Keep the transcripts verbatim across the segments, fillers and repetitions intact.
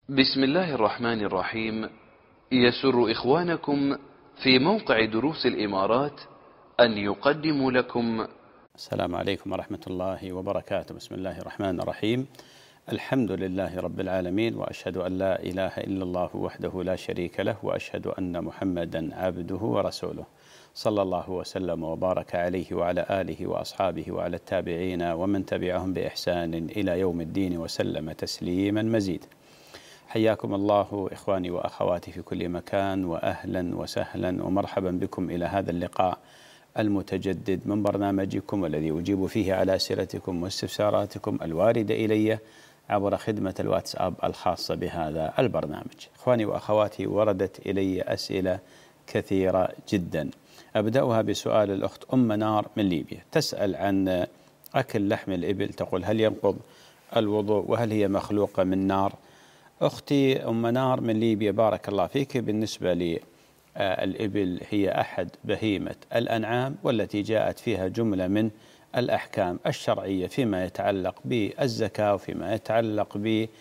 بسم الله الرحمن الرحيم. يسر إخوانكم في موقع دروس الإمارات أن يقدموا لكم. السلام عليكم ورحمة الله وبركاته. بسم الله الرحمن الرحيم. الحمد لله رب العالمين، وأشهد أن لا إله إلا الله وحده لا شريك له، وأشهد أن محمدا عبده ورسوله، صلى الله وسلم وبارك عليه وعلى آله وأصحابه وعلى التابعين ومن تبعهم بإحسان إلى يوم الدين وسلم تسليما مزيدا. حياكم الله إخواني وأخواتي في كل مكان، وأهلا وسهلا ومرحبا بكم إلى هذا اللقاء المتجدد من برنامجكم، والذي أجيب فيه على أسئلتكم واستفساراتكم الواردة إلي عبر خدمة الواتساب الخاصة بهذا البرنامج. إخواني وأخواتي، وردت إلي أسئلة كثيرة جدا. أبدأها بسؤال الأخت أم منار من ليبيا، تسأل عن أكل لحم الإبل، تقول: هل ينقض الوضوء وهل هي مخلوقة من نار؟ أختي أم منار من ليبيا، بارك الله فيك. بالنسبة للإبل هي أحد بهيمة الأنعام، والتي جاءت فيها جملة من الأحكام الشرعية فيما يتعلق بالزكاة، وفيما يتعلق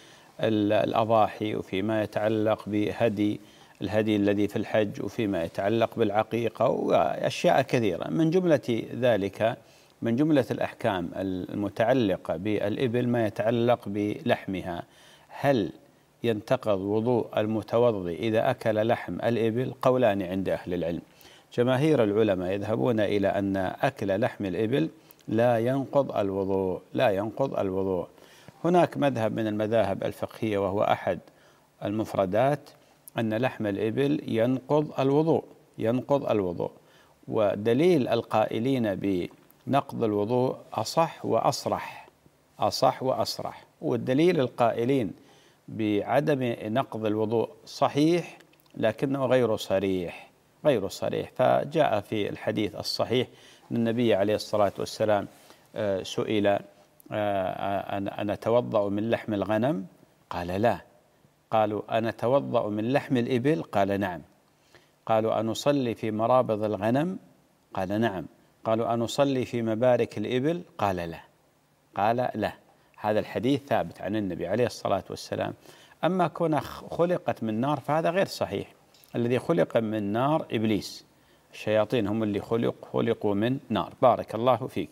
بالأضاحي، وفيما يتعلق بهدي الهدي الذي في الحج، وفيما يتعلق بالعقيقة، وأشياء كثيرة. من جملة ذلك، من جملة الأحكام المتعلقة بالإبل ما يتعلق بلحمها. هل ينتقض وضوء المتوضئ إذا أكل لحم الإبل؟ قولان عند أهل العلم. جماهير العلماء يذهبون إلى أن أكل لحم الإبل لا ينقض الوضوء، لا ينقض الوضوء. هناك مذهب من المذاهب الفقهية، وهو أحد المفردات، أن لحم الإبل ينقض الوضوء، ينقض الوضوء. ودليل القائلين بنقض الوضوء أصح وأصرح، أصح وأصرح. والدليل القائلين بعدم نقض الوضوء صحيح لكنه غير صريح، غير صريح. فجاء في الحديث الصحيح أن النبي عليه الصلاة والسلام سئل: أنا أتوضأ من لحم الغنم؟ قال: لا. قالوا: أنا أتوضأ من لحم الإبل؟ قال: نعم. قالوا: أنصلي في مرابض الغنم؟ قال: نعم. قالوا: أنصلي في مبارك الإبل؟ قال: لا. قال: لا. هذا الحديث ثابت عن النبي عليه الصلاة والسلام. أما كونها خلقت من نار فهذا غير صحيح. الذي خلق من نار إبليس، الشياطين هم اللي خلق خلقوا من نار. بارك الله فيك.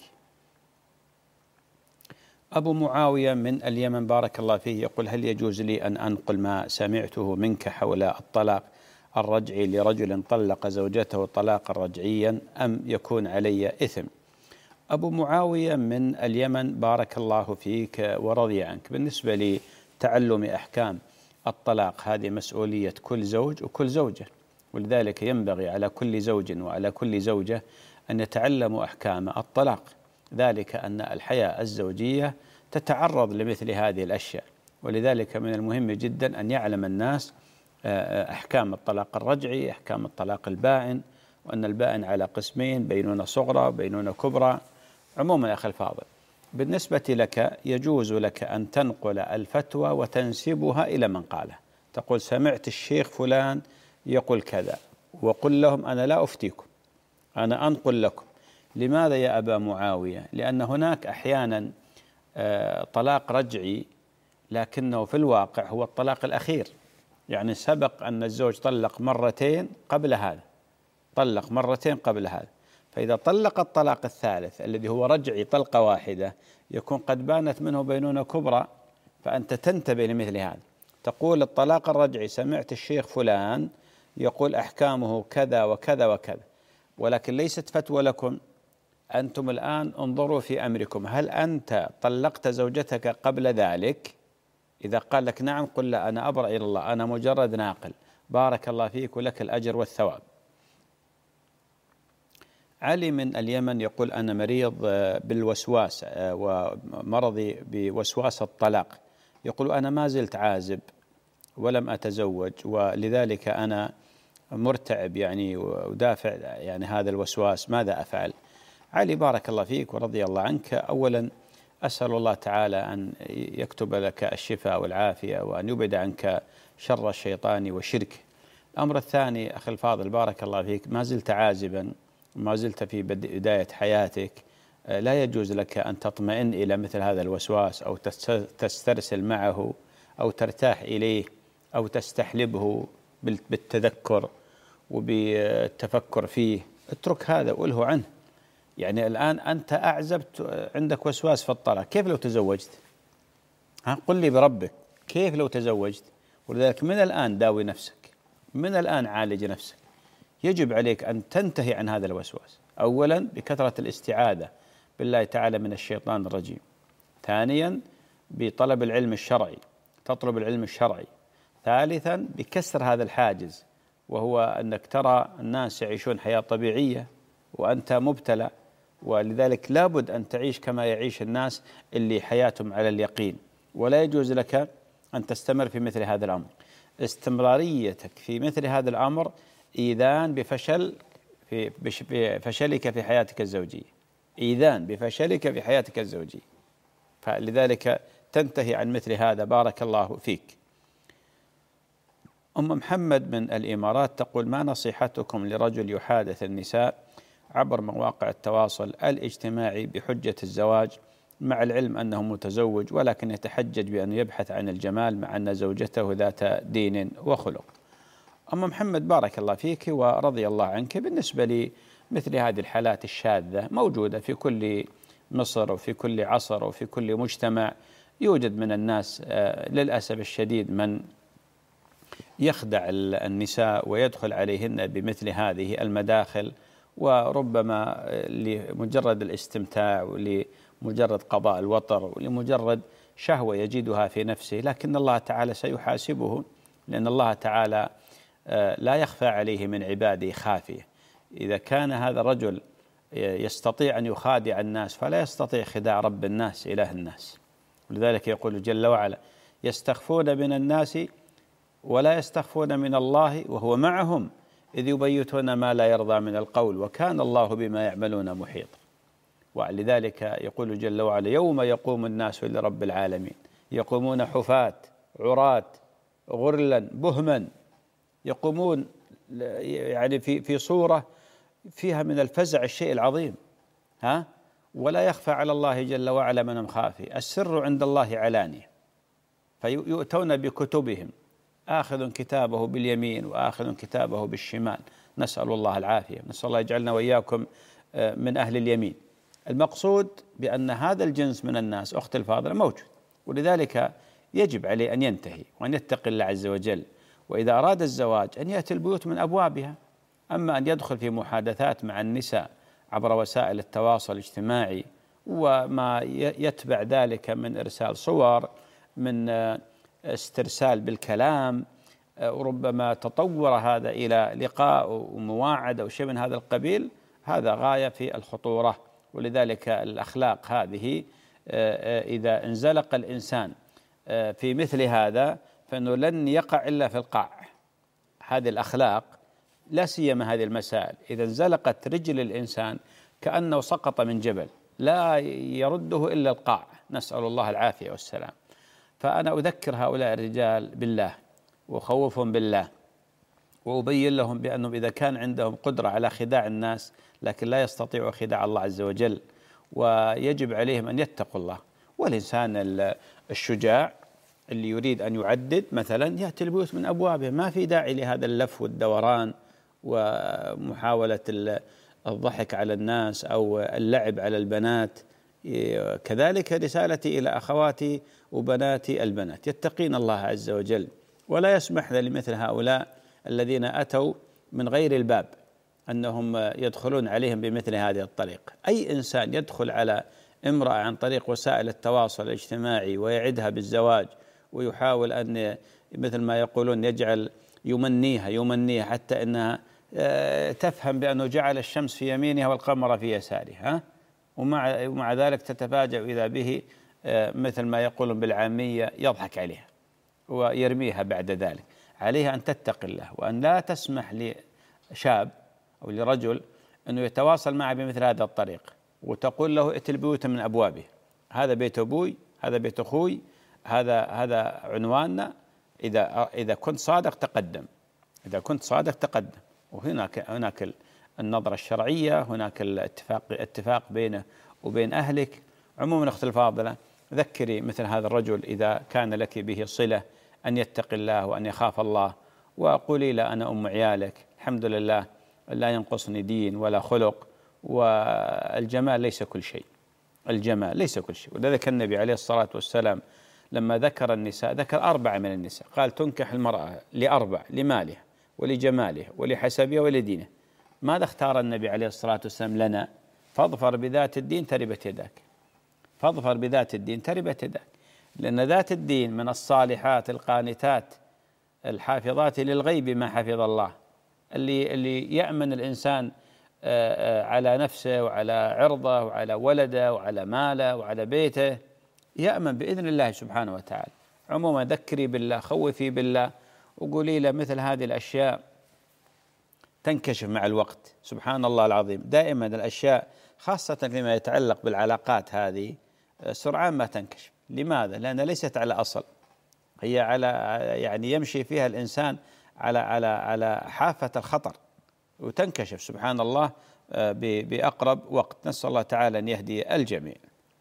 أبو معاوية من اليمن، بارك الله فيه، يقول: هل يجوز لي أن أنقل ما سمعته منك حول الطلاق الرجعي لرجل طلق زوجته طلاقا رجعيا، أم يكون علي إثم؟ أبو معاوية من اليمن، بارك الله فيك ورضي عنك. بالنسبة لتعلم أحكام الطلاق، هذه مسؤولية كل زوج وكل زوجة، ولذلك ينبغي على كل زوج وعلى كل زوجة أن يتعلموا أحكام الطلاق. ذلك أن الحياة الزوجية تتعرض لمثل هذه الأشياء، ولذلك من المهم جدا أن يعلم الناس أحكام الطلاق الرجعي، أحكام الطلاق البائن، وأن البائن على قسمين: بينونة صغرى وبينونة كبرى. عموما يا أخي الفاضل، بالنسبة لك يجوز لك أن تنقل الفتوى وتنسبها إلى من قالها. تقول: سمعت الشيخ فلان يقول كذا، وقل لهم: أنا لا أفتيكم، أنا أنقل لكم. لماذا يا أبا معاوية؟ لأن هناك أحيانا طلاق رجعي لكنه في الواقع هو الطلاق الأخير. يعني سبق أن الزوج طلق مرتين قبل هذا، طلق مرتين قبل هذا، فإذا طلق الطلاق الثالث الذي هو رجعي طلقة واحدة يكون قد بانت منه بينونة كبرى. فأنت تنتبه لمثل هذا، تقول: الطلاق الرجعي سمعت الشيخ فلان يقول أحكامه كذا وكذا وكذا، ولكن ليست فتوى لكم. أنتم الآن انظروا في أمركم، هل أنت طلقت زوجتك قبل ذلك؟ إذا قال لك نعم، قل: لا، أنا أبرأ إلى الله، أنا مجرد ناقل. بارك الله فيك ولك الأجر والثواب. علي من اليمن يقول: أنا مريض بالوسواس ومرضي بوسواس الطلاق. يقول: أنا ما زلت عازب ولم أتزوج، ولذلك أنا مرتعب يعني ودافع يعني هذا الوسواس، ماذا أفعل؟ علي بارك الله فيك ورضي الله عنك، أولا أسأل الله تعالى أن يكتب لك الشفاء والعافية، وأن يبعد عنك شر الشيطان وشركه. الأمر الثاني أخي الفاضل بارك الله فيك، ما زلت عازبا، ما زلت في بداية حياتك، لا يجوز لك أن تطمئن إلى مثل هذا الوسواس أو تسترسل معه أو ترتاح إليه أو تستحلبه بالتذكر وبالتفكر فيه، اترك هذا وألهه عنه. يعني الآن أنت أعزبت، عندك وسواس في الطلاق، كيف لو تزوجت؟ ها قل لي بربك كيف لو تزوجت؟ ولذلك من الآن داوي نفسك، من الآن عالج نفسك. يجب عليك أن تنتهي عن هذا الوسواس، أولا بكثرة الاستعاذة بالله تعالى من الشيطان الرجيم، ثانيا بطلب العلم الشرعي، تطلب العلم الشرعي، ثالثا بكسر هذا الحاجز، وهو أنك ترى الناس يعيشون حياة طبيعية وأنت مبتلى، ولذلك لابد أن تعيش كما يعيش الناس اللي حياتهم على اليقين. ولا يجوز لك أن تستمر في مثل هذا الأمر. استمراريتك في مثل هذا الأمر إيذان بفشل في بفشلك في حياتك الزوجية، إيذان بفشلك في حياتك الزوجية. فلذلك تنتهي عن مثل هذا. بارك الله فيك. أم محمد من الإمارات تقول: ما نصيحتكم لرجل يحادث النساء عبر مواقع التواصل الاجتماعي بحجة الزواج، مع العلم أنه متزوج، ولكن يتحجج بأن يبحث عن الجمال مع أن زوجته ذات دين وخلق؟ أم محمد بارك الله فيك ورضي الله عنك، بالنسبة لي مثل هذه الحالات الشاذة موجودة في كل مصر وفي كل عصر وفي كل مجتمع. يوجد من الناس للأسف الشديد من يخدع النساء ويدخل عليهن بمثل هذه المداخل، وربما لمجرد الاستمتاع ولمجرد قضاء الوطر ولمجرد شهوة يجدها في نفسه، لكن الله تعالى سيحاسبه، لأن الله تعالى لا يخفى عليه من عباده خافية. إذا كان هذا الرجل يستطيع أن يخادع الناس فلا يستطيع خداع رب الناس إله الناس. ولذلك يقول جل وعلا: يستخفون من الناس ولا يستخفون من الله وهو معهم إذ يبيتون ما لا يرضى من القول وكان الله بما يعملون محيطا. ولذلك يقول جل وعلا: يوم يقوم الناس لرب العالمين يقومون حفاة عراة غرلا بهما، يقومون يعني في في صورة فيها من الفزع الشيء العظيم، ها ولا يخفى على الله جل وعلا منهم خافي. السر عند الله علانية، فيؤتون بكتبهم آخذ كتابه باليمين وآخذ كتابه بالشمال، نسأل الله العافية، نسأل الله يجعلنا وإياكم من أهل اليمين. المقصود بأن هذا الجنس من الناس أختي الفاضلة موجود، ولذلك يجب عليه أن ينتهي وأن يتقي الله عز وجل، وإذا أراد الزواج أن يأتي البيوت من أبوابها. أما أن يدخل في محادثات مع النساء عبر وسائل التواصل الاجتماعي وما يتبع ذلك من إرسال صور، من استرسال بالكلام، وربما تطور هذا إلى لقاء ومواعدة أو شيء من هذا القبيل، هذا غاية في الخطورة. ولذلك الأخلاق هذه إذا انزلق الإنسان في مثل هذا فإنه لن يقع إلا في القاع. هذه الأخلاق لا سيما هذه المسائل إذا انزلقت رجل الإنسان كأنه سقط من جبل لا يرده إلا القاع، نسأل الله العافية والسلام. فأنا أذكر هؤلاء الرجال بالله وخوفهم بالله، وأبين لهم بأنهم إذا كان عندهم قدرة على خداع الناس لكن لا يستطيعوا خداع الله عز وجل، ويجب عليهم أن يتقوا الله. والإنسان الشجاع اللي يريد أن يعدد مثلا يأتي البيوت من أبوابه، ما في داعي لهذا اللف والدوران ومحاولة الضحك على الناس أو اللعب على البنات. كذلك رسالتي إلى أخواتي وبناتي البنات: يتقين الله عز وجل، ولا يسمح لمثل هؤلاء الذين أتوا من غير الباب أنهم يدخلون عليهم بمثل هذه الطريقة. أي إنسان يدخل على امرأة عن طريق وسائل التواصل الاجتماعي ويعدها بالزواج ويحاول أن مثل ما يقولون يجعل يمنيها يمنيها حتى أنها تفهم بأنه جعل الشمس في يمينها والقمر في يسارها، ومع ومع ذلك تتفاجأ إذا به مثل ما يقولون بالعامية يضحك عليها ويرميها بعد ذلك. عليها أن تتقي الله وأن لا تسمح لشاب أو لرجل أنه يتواصل معه بمثل هذا الطريق وتقول له ائت البيوت من أبوابه، هذا بيت أبوي، هذا بيت أخوي، هذا هذا عنواننا. إذا إذا كنت صادق تقدم، إذا كنت صادق تقدم. وهناك هناك النظرة الشرعية، هناك الاتفاق اتفاق بينه وبين أهلك. عموما أختي الفاضلة، ذكري مثل هذا الرجل إذا كان لك به صلة أن يتقي الله وأن يخاف الله. وقولي لا أنا أم عيالك، الحمد لله لا ينقصني دين ولا خلق. والجمال ليس كل شيء، الجمال ليس كل شيء. ولذلك النبي عليه الصلاة والسلام لما ذكر النساء ذكر أربعة من النساء، قال تنكح المرأة لأربع: لمالها ولجمالها ولحسبها ولدينها. ماذا اختار النبي عليه الصلاة والسلام لنا؟ فاظفر بذات الدين تربت يداك، فاظفر بذات الدين تربت يداك. لأن ذات الدين من الصالحات القانتات الحافظات للغيب ما حفظ الله، اللي اللي يأمن الإنسان على نفسه وعلى عرضه وعلى ولده وعلى ماله وعلى بيته، يأمن بإذن الله سبحانه وتعالى. عموما ذكري بالله، خوفي بالله، وقولي له مثل هذه الأشياء تنكشف مع الوقت. سبحان الله العظيم، دائما الأشياء خاصة فيما يتعلق بالعلاقات هذه سرعان ما تنكشف. لماذا؟ لأنها ليست على أصل، هي على يعني يمشي فيها الإنسان على على على حافة الخطر، وتنكشف سبحان الله بأقرب وقت. نسأل الله تعالى أن يهدي الجميع.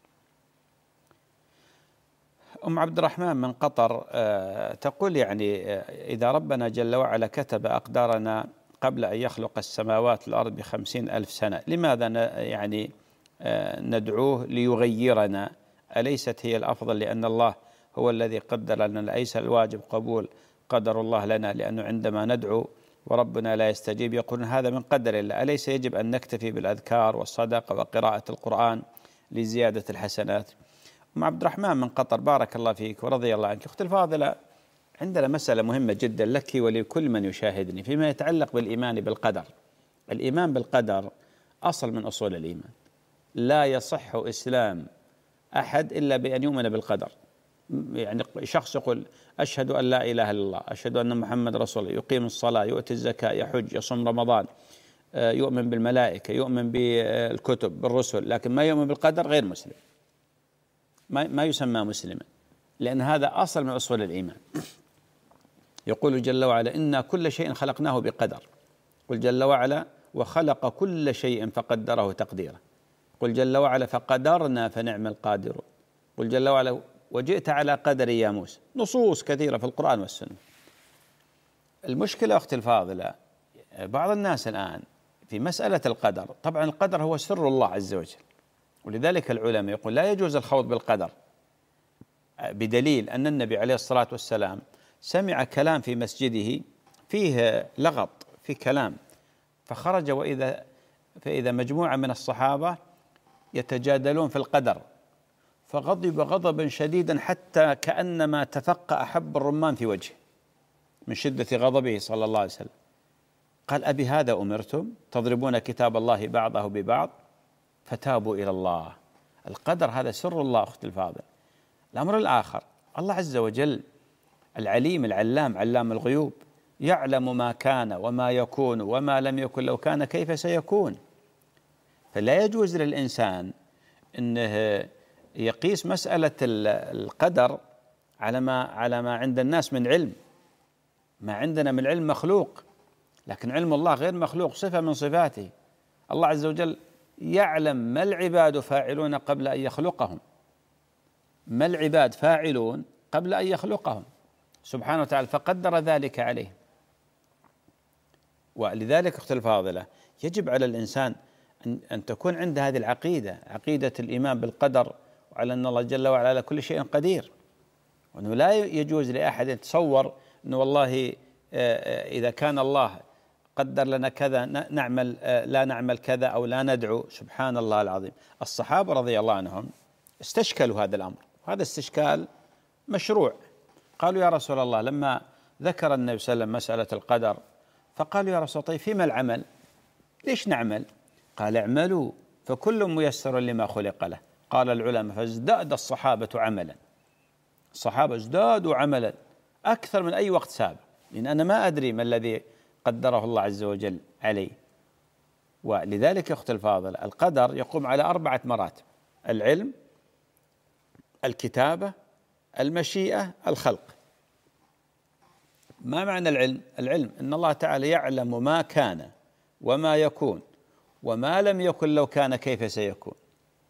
أم عبد الرحمن من قطر تقول يعني إذا ربنا جل وعلا كتب أقدارنا قبل أن يخلق السماوات والأرض بخمسين ألف سنة، لماذا يعني ندعوه ليغيرنا؟ أليست هي الأفضل؟ لأن الله هو الذي قدر لنا، أليس الواجب قبول قدر الله لنا؟ لأنه عندما ندعو وربنا لا يستجيب يقولون هذا من قدر الله، أليس يجب أن نكتفي بالأذكار والصدقة وقراءة القرآن لزيادة الحسنات؟ أم عبد الرحمن من قطر بارك الله فيك ورضي الله عنك. أختي الفاضلة، عندنا مسألة مهمة جدا لك ولكل من يشاهدني فيما يتعلق بالإيمان بالقدر. الإيمان بالقدر أصل من أصول الإيمان، لا يصح إسلام أحد إلا بأن يؤمن بالقدر. يعني شخص يقول أشهد أن لا إله إلا الله، أشهد أن محمد رسول الله، يقيم الصلاة، يؤتي الزكاة، يحج، يصوم رمضان، يؤمن بالملائكة، يؤمن بالكتب بالرسل، لكن ما يؤمن بالقدر غير مسلم، ما ما يسمى مسلما، لأن هذا أصل من أصول الإيمان. يقول جل وعلا إنا كل شيء خلقناه بقدر. قل جل وعلا وخلق كل شيء فقدره تقديرا. قل جل وعلا فقدرنا فنعم القادرون. قل جل وعلا وجئت على قدر يا موسى. نصوص كثيرة في القرآن والسنة. المشكلة أختي الفاضلة بعض الناس الآن في مسألة القدر، طبعا القدر هو سر الله عز وجل، ولذلك العلماء يقول لا يجوز الخوض بالقدر، بدليل أن النبي عليه الصلاة والسلام سمع كلام في مسجده فيه لغط في كلام، فخرج وإذا فإذا مجموعة من الصحابة يتجادلون في القدر، فغضب غضبا شديدا حتى كأنما تفقأ حب الرمان في وجهه من شدة غضبه صلى الله عليه وسلم. قال أبي هذا أمرتم تضربون كتاب الله بعضه ببعض؟ فتابوا إلى الله. القدر هذا سر الله أختي الفاضل. الأمر الآخر، الله عز وجل العليم العلام علام الغيوب، يعلم ما كان وما يكون وما لم يكن لو كان كيف سيكون. فلا يجوز للإنسان أنه يقيس مسألة القدر على ما على ما عند الناس من علم. ما عندنا من علم مخلوق، لكن علم الله غير مخلوق، صفة من صفاته. الله عز وجل يعلم ما العباد فاعلون قبل أن يخلقهم، ما العباد فاعلون قبل أن يخلقهم سبحانه وتعالى، فقدر ذلك عليه. ولذلك أختي الفاضلة يجب على الإنسان أن, أن تكون عنده هذه العقيدة، عقيدة الإيمان بالقدر، وعلى أن الله جل وعلا على كل شيء قدير، وأنه لا يجوز لأحد يتصور أنه والله إذا كان الله قدر لنا كذا نعمل لا نعمل كذا أو لا ندعو. سبحان الله العظيم. الصحابة رضي الله عنهم استشكلوا هذا الأمر، هذا استشكال مشروع. قالوا يا رسول الله لما ذكر النبي صلى الله عليه وسلم مسألة القدر، فقالوا يا رسول الله طيب فيما العمل؟ ليش نعمل؟ قال اعملوا فكل ميسر لما خلق له. قال العلماء فازداد الصحابة عملا، الصحابة ازدادوا عملا أكثر من أي وقت سابق، لأن أنا ما أدري ما الذي قدره الله عز وجل عليه. ولذلك أختي الفاضل القدر يقوم على أربعة مراتب: العلم، الكتابة، المشيئة، الخلق. ما معنى العلم؟ العلم أن الله تعالى يعلم ما كان وما يكون وما لم يكن لو كان كيف سيكون.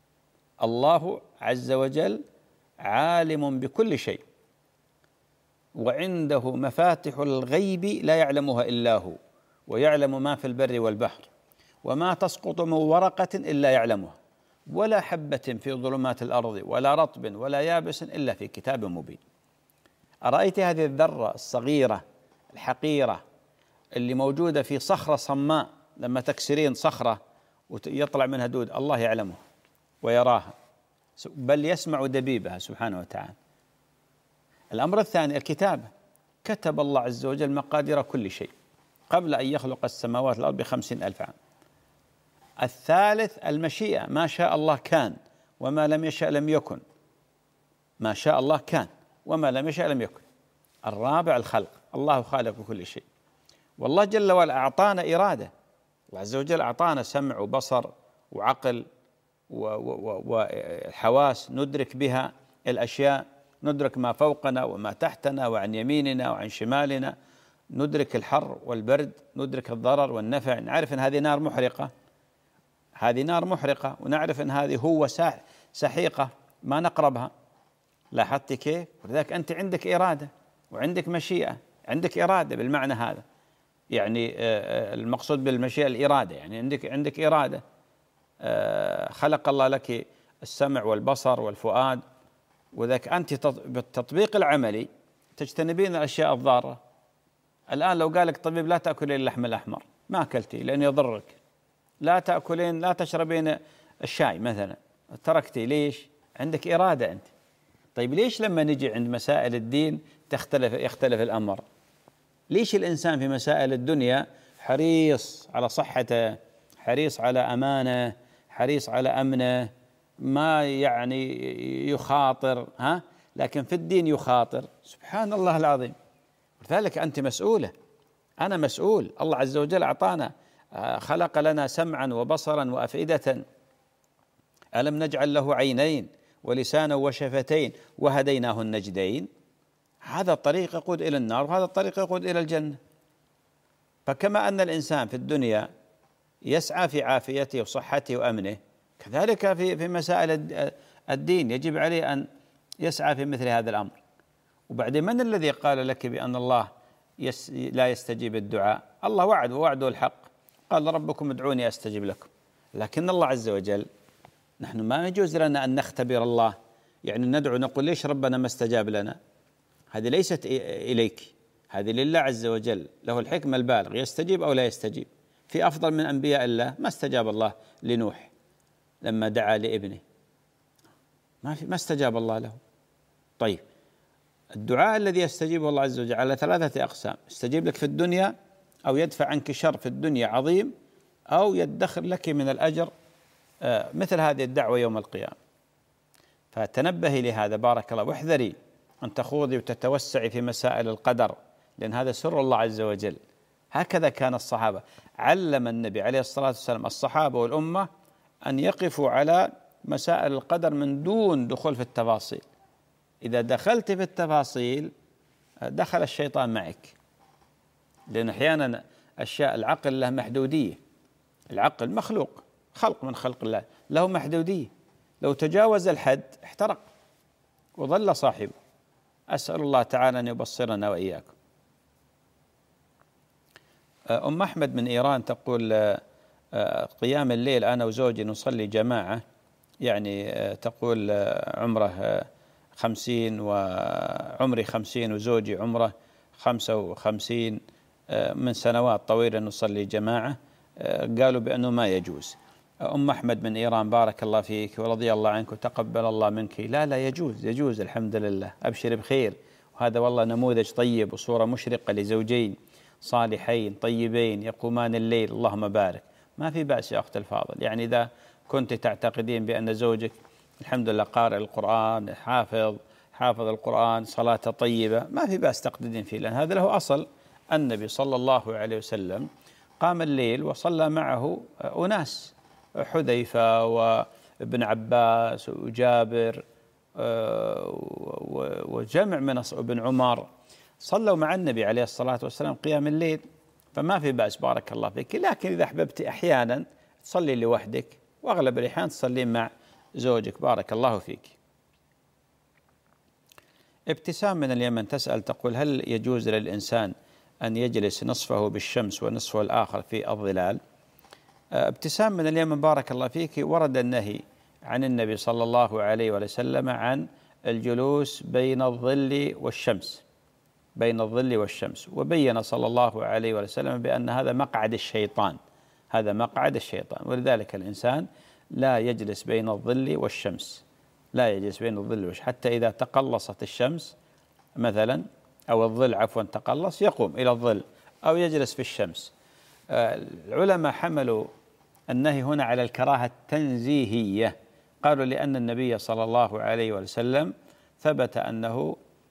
الله عز وجل عالم بكل شيء، وعنده مفاتح الغيب لا يعلمها إلا هو، ويعلم ما في البر والبحر، وما تسقط من ورقة إلا يعلمها، ولا حبة في ظلمات الأرض ولا رطب ولا يابس إلا في كتاب مبين. أرأيت هذه الذرة الصغيرة الحقيرة اللي موجودة في صخرة صماء، لما تكسرين صخرة ويطلع منها دود، الله يعلمها ويراها، بل يسمع دبيبها سبحانه وتعالى. الأمر الثاني الكتابة، كتب الله عز وجل مقادير كل شيء قبل أن يخلق السماوات والأرض بخمسين ألف عام. الثالث المشيئة، ما شاء الله كان وما لم يشاء لم يكن، ما شاء الله كان وما لم يشاء لم يكن. الرابع الخلق، الله خالق كل شيء. والله جل وعلا أعطانا إرادة، الله عز وجل أعطانا سمع وبصر وعقل وحواس ندرك بها الأشياء، ندرك ما فوقنا وما تحتنا وعن يميننا وعن شمالنا، ندرك الحر والبرد، ندرك الضرر والنفع، نعرف أن هذه نار محرقة، هذه نار محرقة، ونعرف أن هذه هو سحيقة ما نقربها. لاحظت كيف؟ ولذلك أنت عندك إرادة وعندك مشيئة، عندك إرادة بالمعنى هذا، يعني المقصود بالمشيئة الإرادة، يعني عندك عندك إرادة. خلق الله لك السمع والبصر والفؤاد، وذاك أنت بالتطبيق العملي تجتنبين الأشياء الضارة. الآن لو قال لك طبيب لا تأكلين اللحم الأحمر ما أكلتي لأنه يضرك، لا تأكلين لا تشربين الشاي مثلا تركتي، ليش؟ عندك إرادة أنت. طيب ليش لما نجي عند مسائل الدين تختلف يختلف الأمر؟ ليش الإنسان في مسائل الدنيا حريص على صحته، حريص على أمانه، حريص على أمنه، ما يعني يخاطر، ها؟ لكن في الدين يخاطر. سبحان الله العظيم. لذلك أنت مسؤولة، أنا مسؤول. الله عز وجل أعطانا، خلق لنا سمعا وبصرا وأفئدة، ألم نجعل له عينين ولسانا وشفتين وهديناه النجدين. هذا الطريق يقود إلى النار وهذا الطريق يقود إلى الجنة. فكما أن الإنسان في الدنيا يسعى في عافيته وصحته وأمنه، كذلك في في مسائل الدين يجب عليه أن يسعى في مثل هذا الأمر. وبعدين من الذي قال لك بأن الله يس لا يستجيب الدعاء؟ الله وعد ووعده الحق، قال ربكم ادعوني أستجب لكم. لكن الله عز وجل نحن ما يجوز لنا أن نختبر الله، يعني ندعو نقول ليش ربنا ما استجاب لنا؟ هذه ليست إليك، هذه لله عز وجل، له الحكمة البالغ يستجيب أو لا يستجيب. في أفضل من أنبياء الله ما استجاب الله لنوح لما دعا لابنه، ما في ما استجاب الله له. طيب الدعاء الذي يستجيبه الله عز وجل على ثلاثة أقسام: يستجيب لك في الدنيا، أو يدفع عنك شر في الدنيا عظيم، أو يدخر لك من الأجر مثل هذه الدعوة يوم القيامة. فتنبهي لهذا بارك الله، واحذري أن تخوضي وتتوسعي في مسائل القدر، لأن هذا سر الله عز وجل. هكذا كان الصحابة، علم النبي عليه الصلاة والسلام الصحابة والأمة أن يقفوا على مسائل القدر من دون دخول في التفاصيل. إذا دخلت في التفاصيل دخل الشيطان معك، لأن أحيانا أشياء العقل له محدودية، العقل مخلوق، خلق من خلق الله، له محدودية، لو تجاوز الحد احترق وظل صاحبه. أسأل الله تعالى أن يبصرنا وإياكم. أم أحمد من إيران تقول: قيام الليل أنا وزوجي نصلي جماعة، يعني تقول عمره خمسين وعمري خمسين وزوجي عمره خمسة وخمسين، من سنوات طويلة نصلي جماعة. قالوا بأنه ما يجوز. أم أحمد من إيران بارك الله فيك ورضي الله عنك وتقبل الله منك. لا لا يجوز، يجوز الحمد لله، أبشر بخير. وهذا والله نموذج طيب وصورة مشرقة لزوجين صالحين طيبين يقومان الليل، اللهم بارك. ما في بأس يا أخت الفاضل، يعني إذا كنت تعتقدين بأن زوجك الحمد لله قارئ القرآن، حافظ حافظ القرآن، صلاته طيبة، ما في بأس تقتدين فيه، لأن هذا له أصل. النبي صلى الله عليه وسلم قام الليل وصلى معه أناس، حذيفة وابن عباس وجابر وجمع من ابن عمر صلوا مع النبي عليه الصلاة والسلام قيام الليل، فما في بأس بارك الله فيك. لكن إذا أحببت أحيانا تصلي لوحدك، وأغلب الأحيان تصلين مع زوجك بارك الله فيك. ابتسام من اليمن تسأل تقول: هل يجوز للإنسان أن يجلس نصفه بالشمس ونصفه الآخر في الظلال؟ ابتسام من اليمن بارك الله فيك، ورد النهي عن النبي صلى الله عليه وسلم عن الجلوس بين الظل والشمس، بين الظل والشمس، وبين صلى الله عليه وسلم بأن هذا مقعد الشيطان، هذا مقعد الشيطان، ولذلك الإنسان لا يجلس بين الظل والشمس، لا يجلس بين الظل والشمس، حتى إذا تقلصت الشمس مثلا أو الظل عفوا تقلص يقوم إلى الظل أو يجلس في الشمس. العلماء حملوا النهي هنا على الكراهة التنزيهية، قالوا لأن النبي صلى الله عليه وسلم ثبت أنه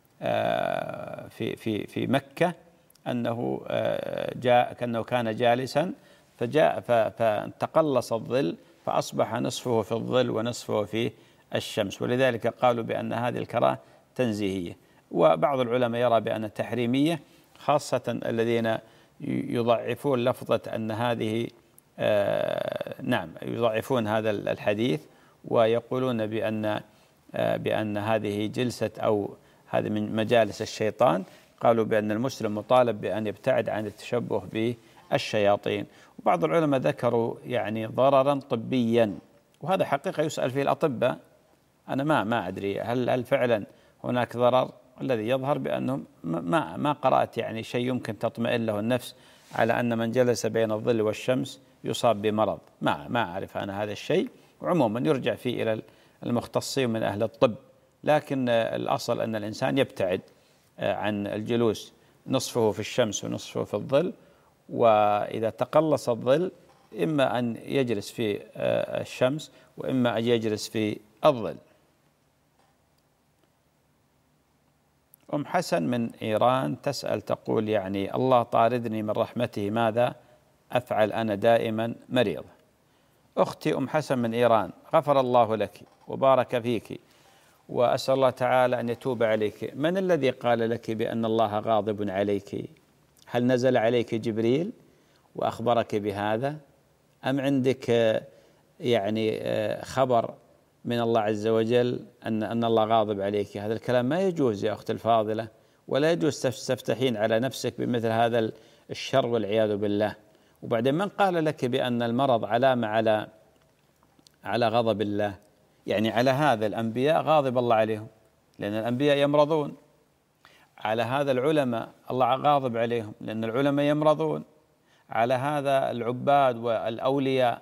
في في في مكة أنه جاء كأنه كان جالسا فجاء فتقلص الظل فأصبح نصفه في الظل ونصفه في الشمس، ولذلك قالوا بأن هذه الكراهة تنزيهية. وبعض العلماء يرى بأن تحريمية، خاصة الذين يضعفون لفظة أن هذه آه نعم يضعفون هذا الحديث ويقولون بأن آه بأن هذه جلسة أو هذه من مجالس الشيطان. قالوا بأن المسلم مطالب بأن يبتعد عن التشبه بالشياطين. وبعض العلماء ذكروا يعني ضررا طبيا، وهذا حقيقة يسأل فيه الأطباء. أنا ما ما أدري هل هل فعلا هناك ضرر. الذي يظهر بأنه ما ما قرأت يعني شيء يمكن تطمئن له النفس على أن من جلس بين الظل والشمس يصاب بمرض. ما ما أعرف أنا هذا الشيء، وعموما يرجع فيه إلى المختصين من أهل الطب، لكن الأصل أن الإنسان يبتعد عن الجلوس نصفه في الشمس ونصفه في الظل، وإذا تقلص الظل إما أن يجلس في الشمس وإما أن يجلس في الظل. أم حسن من إيران تسأل تقول: يعني الله طاردني من رحمته، ماذا أفعل أنا دائما مريض؟ أختي أم حسن من إيران، غفر الله لك وبارك فيك، وأسأل الله تعالى أن يتوب عليك. من الذي قال لك بأن الله غاضب عليك؟ هل نزل عليك جبريل وأخبرك بهذا، أم عندك يعني خبر من الله عز وجل أن أن الله غاضب عليك؟ هذا الكلام ما يجوز يا أختي الفاضلة، ولا يجوز تستفتحين على نفسك بمثل هذا الشر والعياذ بالله. وبعدين من قال لك بأن المرض علامة على على غضب الله؟ يعني على هذا الأنبياء غاضب الله عليهم، لأن الأنبياء يمرضون. على هذا العلماء الله غاضب عليهم، لأن العلماء يمرضون. على هذا العباد والأولياء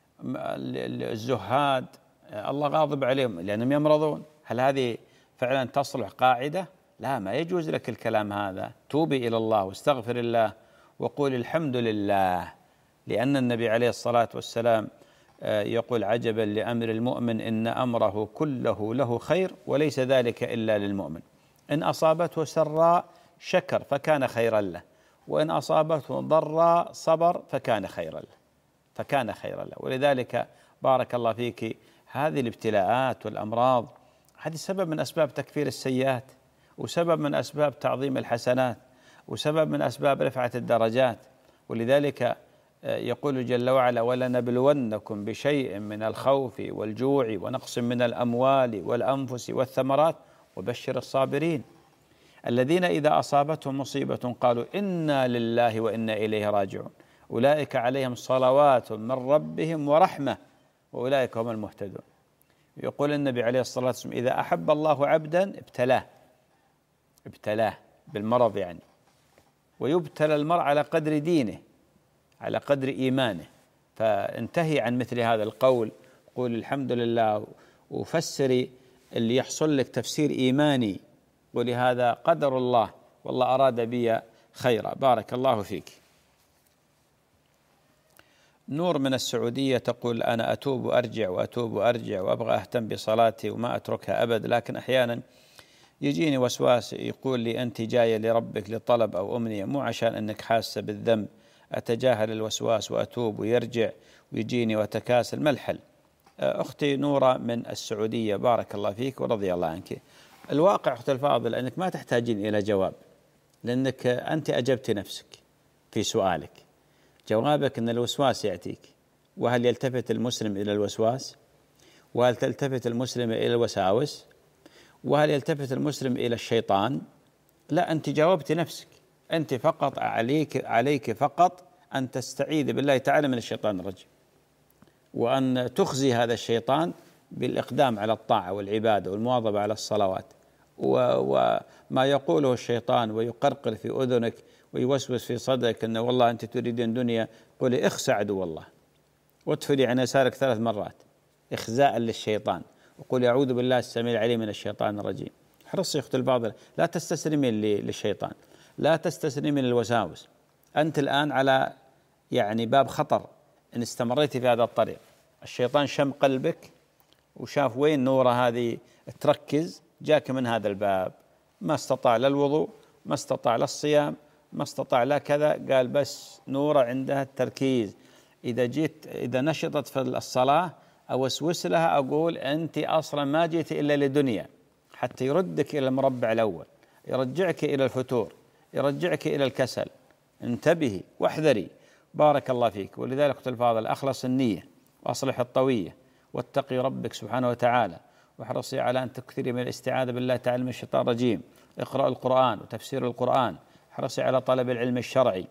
الزهاد الله غاضب عليهم لأنهم يمرضون. هل هذه فعلا تصلح قاعدة؟ لا، ما يجوز لك الكلام هذا. توبي إلى الله واستغفر الله وقول الحمد لله، لأن النبي عليه الصلاة والسلام يقول: عجبا لأمر المؤمن إن أمره كله له خير وليس ذلك إلا للمؤمن، إن أصابته سراء شكر فكان خيرا له، وإن أصابته ضراء صبر فكان خيرا له فكان خيرا له. ولذلك بارك الله فيك، هذه الابتلاءات والأمراض هذه سبب من أسباب تكفير السيئات، وسبب من أسباب تعظيم الحسنات، وسبب من أسباب رفعة الدرجات. ولذلك يقول جل وعلا: ولنبلونكم بشيء من الخوف والجوع ونقص من الأموال والأنفس والثمرات وبشر الصابرين الذين إذا أصابتهم مصيبة قالوا إنا لله وإنا إليه راجعون أولئك عليهم صلوات من ربهم ورحمة وأولئك هم المهتدون. يقول النبي عليه الصلاة والسلام: إذا أحب الله عبدا ابتلاه ابتلاه بالمرض يعني، ويبتلى المرء على قدر دينه على قدر إيمانه. فانتهي عن مثل هذا القول، قول الحمد لله، وفسري اللي يحصل لك تفسير إيماني، قولي هذا قدر الله والله أراد بي خيرا. بارك الله فيك. نور من السعودية تقول: أنا أتوب وأرجع وأتوب وأرجع وأبغى أهتم بصلاتي وما أتركها أبد، لكن أحيانا يجيني وسواس يقول لي أنت جاية لربك لطلب أو أمنية، مو عشان أنك حاسة بالذنب. أتجاهل الوسواس وأتوب ويرجع ويجيني وتكاسل، ما الحل؟ أختي نورة من السعودية، بارك الله فيك ورضي الله عنك. الواقع أختي الفاضل أنك ما تحتاجين إلى جواب، لأنك أنت أجبت نفسك في سؤالك. جوابك أن الوسواس يأتيك، وهل يلتفت المسلم إلى الوسواس؟ وهل تلتفت المسلمة إلى الوساوس؟ وهل يلتفت المسلم إلى الشيطان؟ لا، أنت جاوبت نفسك. أنت فقط عليك عليك فقط أن تستعيذ بالله تعالى من الشيطان الرجيم، وأن تخزي هذا الشيطان بالإقدام على الطاعة والعبادة والمواظبة على الصلوات. وما يقوله الشيطان ويقرقر في أذنك ويوسوس في صدرك أن والله أنت تريدين دنيا، قولي اخسى عدو الله، وادفلي عن يسارك ثلاث مرات إخزاء للشيطان، وقولي أعوذ بالله السميع العليم من الشيطان الرجيم. حرصي يا أخت الفاضلة، لا تستسلمين للشيطان، لا تستسلمين للوساوس. أنت الآن على يعني باب خطر إن استمريتي في هذا الطريق. الشيطان شم قلبك وشاف وين نوره هذه تركز، جاك من هذا الباب، ما استطاع لا الوضوء، ما استطاع لا الصيام، ما استطاع لا كذا، قال بس نوره عندها التركيز. إذا جيت إذا نشطت في الصلاة أوسوس لها، أقول أنت أصلا ما جيت إلا لدنيا، حتى يردك إلى المربع الأول، يرجعك إلى الفتور، يرجعك إلى الكسل. انتبهي واحذري. بارك الله فيك. ولذلك أخت الفاضل، أخلص النية وأصلح الطوية واتقي ربك سبحانه وتعالى، واحرصي على أن تكثري من الاستعاذة بالله تعالى من الشيطان الرجيم. اقرأ القرآن وتفسير القرآن، احرصي على طلب العلم الشرعي،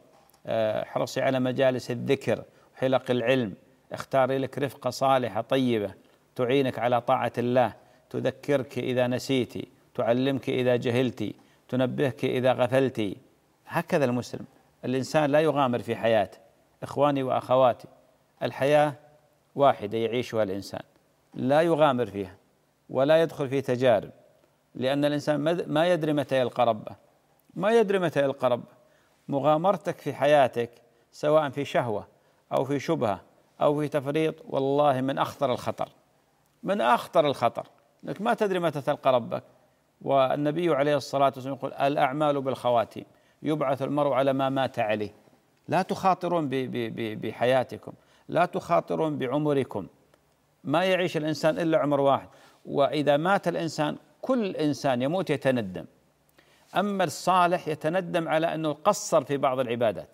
احرصي على مجالس الذكر وحلق العلم، اختاري لك رفقة صالحة طيبة تعينك على طاعة الله، تذكرك إذا نسيتي، تعلمك إذا جهلتي، تنبهك إذا غفلتي. هكذا المسلم، الإنسان لا يغامر في حياته. إخواني وأخواتي، الحياة واحدة يعيشها الإنسان، لا يغامر فيها ولا يدخل في تجارب، لأن الإنسان ما يدري متى يلقى ربه، ما يدري متى يلقى ربه. مغامرتك في حياتك سواء في شهوة أو في شبهة أو في تفريط، والله من أخطر الخطر، من أخطر الخطر، أنك ما تدري متى تلقى ربك. والنبي عليه الصلاة والسلام يقول الأعمال بالخواتيم، يبعث المرء على ما مات عليه. لا تخاطرون بحياتكم، لا تخاطرون بعمركم، ما يعيش الإنسان إلا عمر واحد، وإذا مات الإنسان، كل إنسان يموت يتندم. أما الصالح يتندم على أنه قصر في بعض العبادات،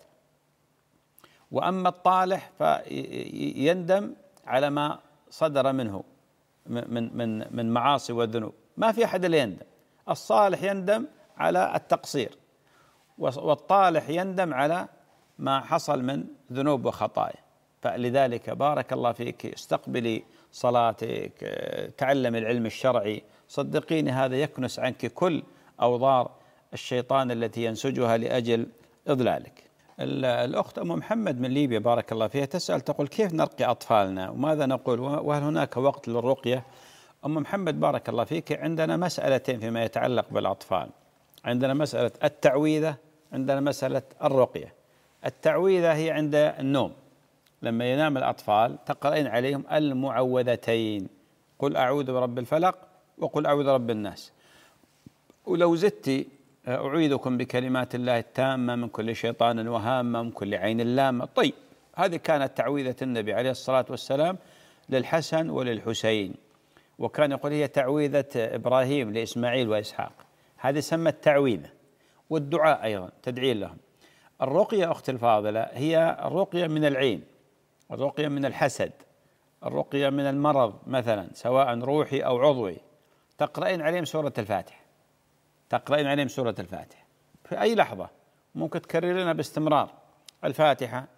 وأما الطالح فيندم على ما صدر منه من من من معاصي وذنوب. ما في أحد اللي يندم. الصالح يندم على التقصير، والطالح يندم على ما حصل من ذنوب وخطايا. فلذلك بارك الله فيك، استقبلي صلاتك، تعلم العلم الشرعي، صدقيني هذا يكنس عنك كل أوضار الشيطان التي ينسجها لأجل إضلالك. الأخت أم محمد من ليبيا بارك الله فيها تسأل، تقول كيف نرقي أطفالنا وماذا نقول، وهل هناك وقت للرقية؟ أم محمد بارك الله فيك، عندنا مسألتين فيما يتعلق بالأطفال. عندنا مسألة التعويذة، عندنا مسألة الرقية. التعويذة هي عند النوم، لما ينام الأطفال تقرأين عليهم المعوذتين، قل أعوذ برب الفلق وقل أعوذ برب الناس. ولو زدتي أعيذكم بكلمات الله التامة من كل شيطان وهامة من كل عين لامة. طيب، هذه كانت تعويذة النبي عليه الصلاة والسلام للحسن وللحسين، وكان يقول هي تعويذة إبراهيم لإسماعيل وإسحاق. هذه سمت تعويذة. والدعاء أيضا تدعي لهم. الرقية أختي الفاضلة هي الرقية من العين، الرقية من الحسد، الرقية من المرض مثلا سواء روحي أو عضوي. تقرأين عليهم سورة الفاتحة، تقرأين عليهم سورة الفاتحة في أي لحظة، ممكن تكررينها باستمرار. الفاتحة،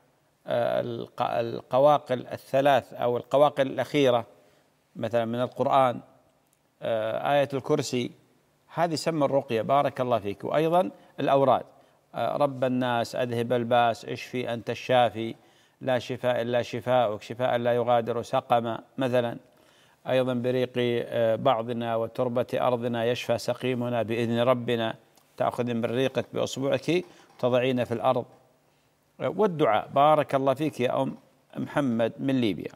القواقل الثلاث أو القواقل الأخيرة مثلا من القرآن، آية الكرسي، هذه سمى الرقية بارك الله فيك. وأيضا الأوراد، رب الناس، أذهب الباس، اشفي أنت الشافي، لا شفاء إلا شفاءك، شفاء لا يغادر سقما مثلا. أيضا بريق بعضنا وتربة أرضنا يشفى سقيمنا بإذن ربنا، تأخذ من ريقك بأصبعك تضعين في الأرض. والدعاء بارك الله فيك يا أم محمد من ليبيا.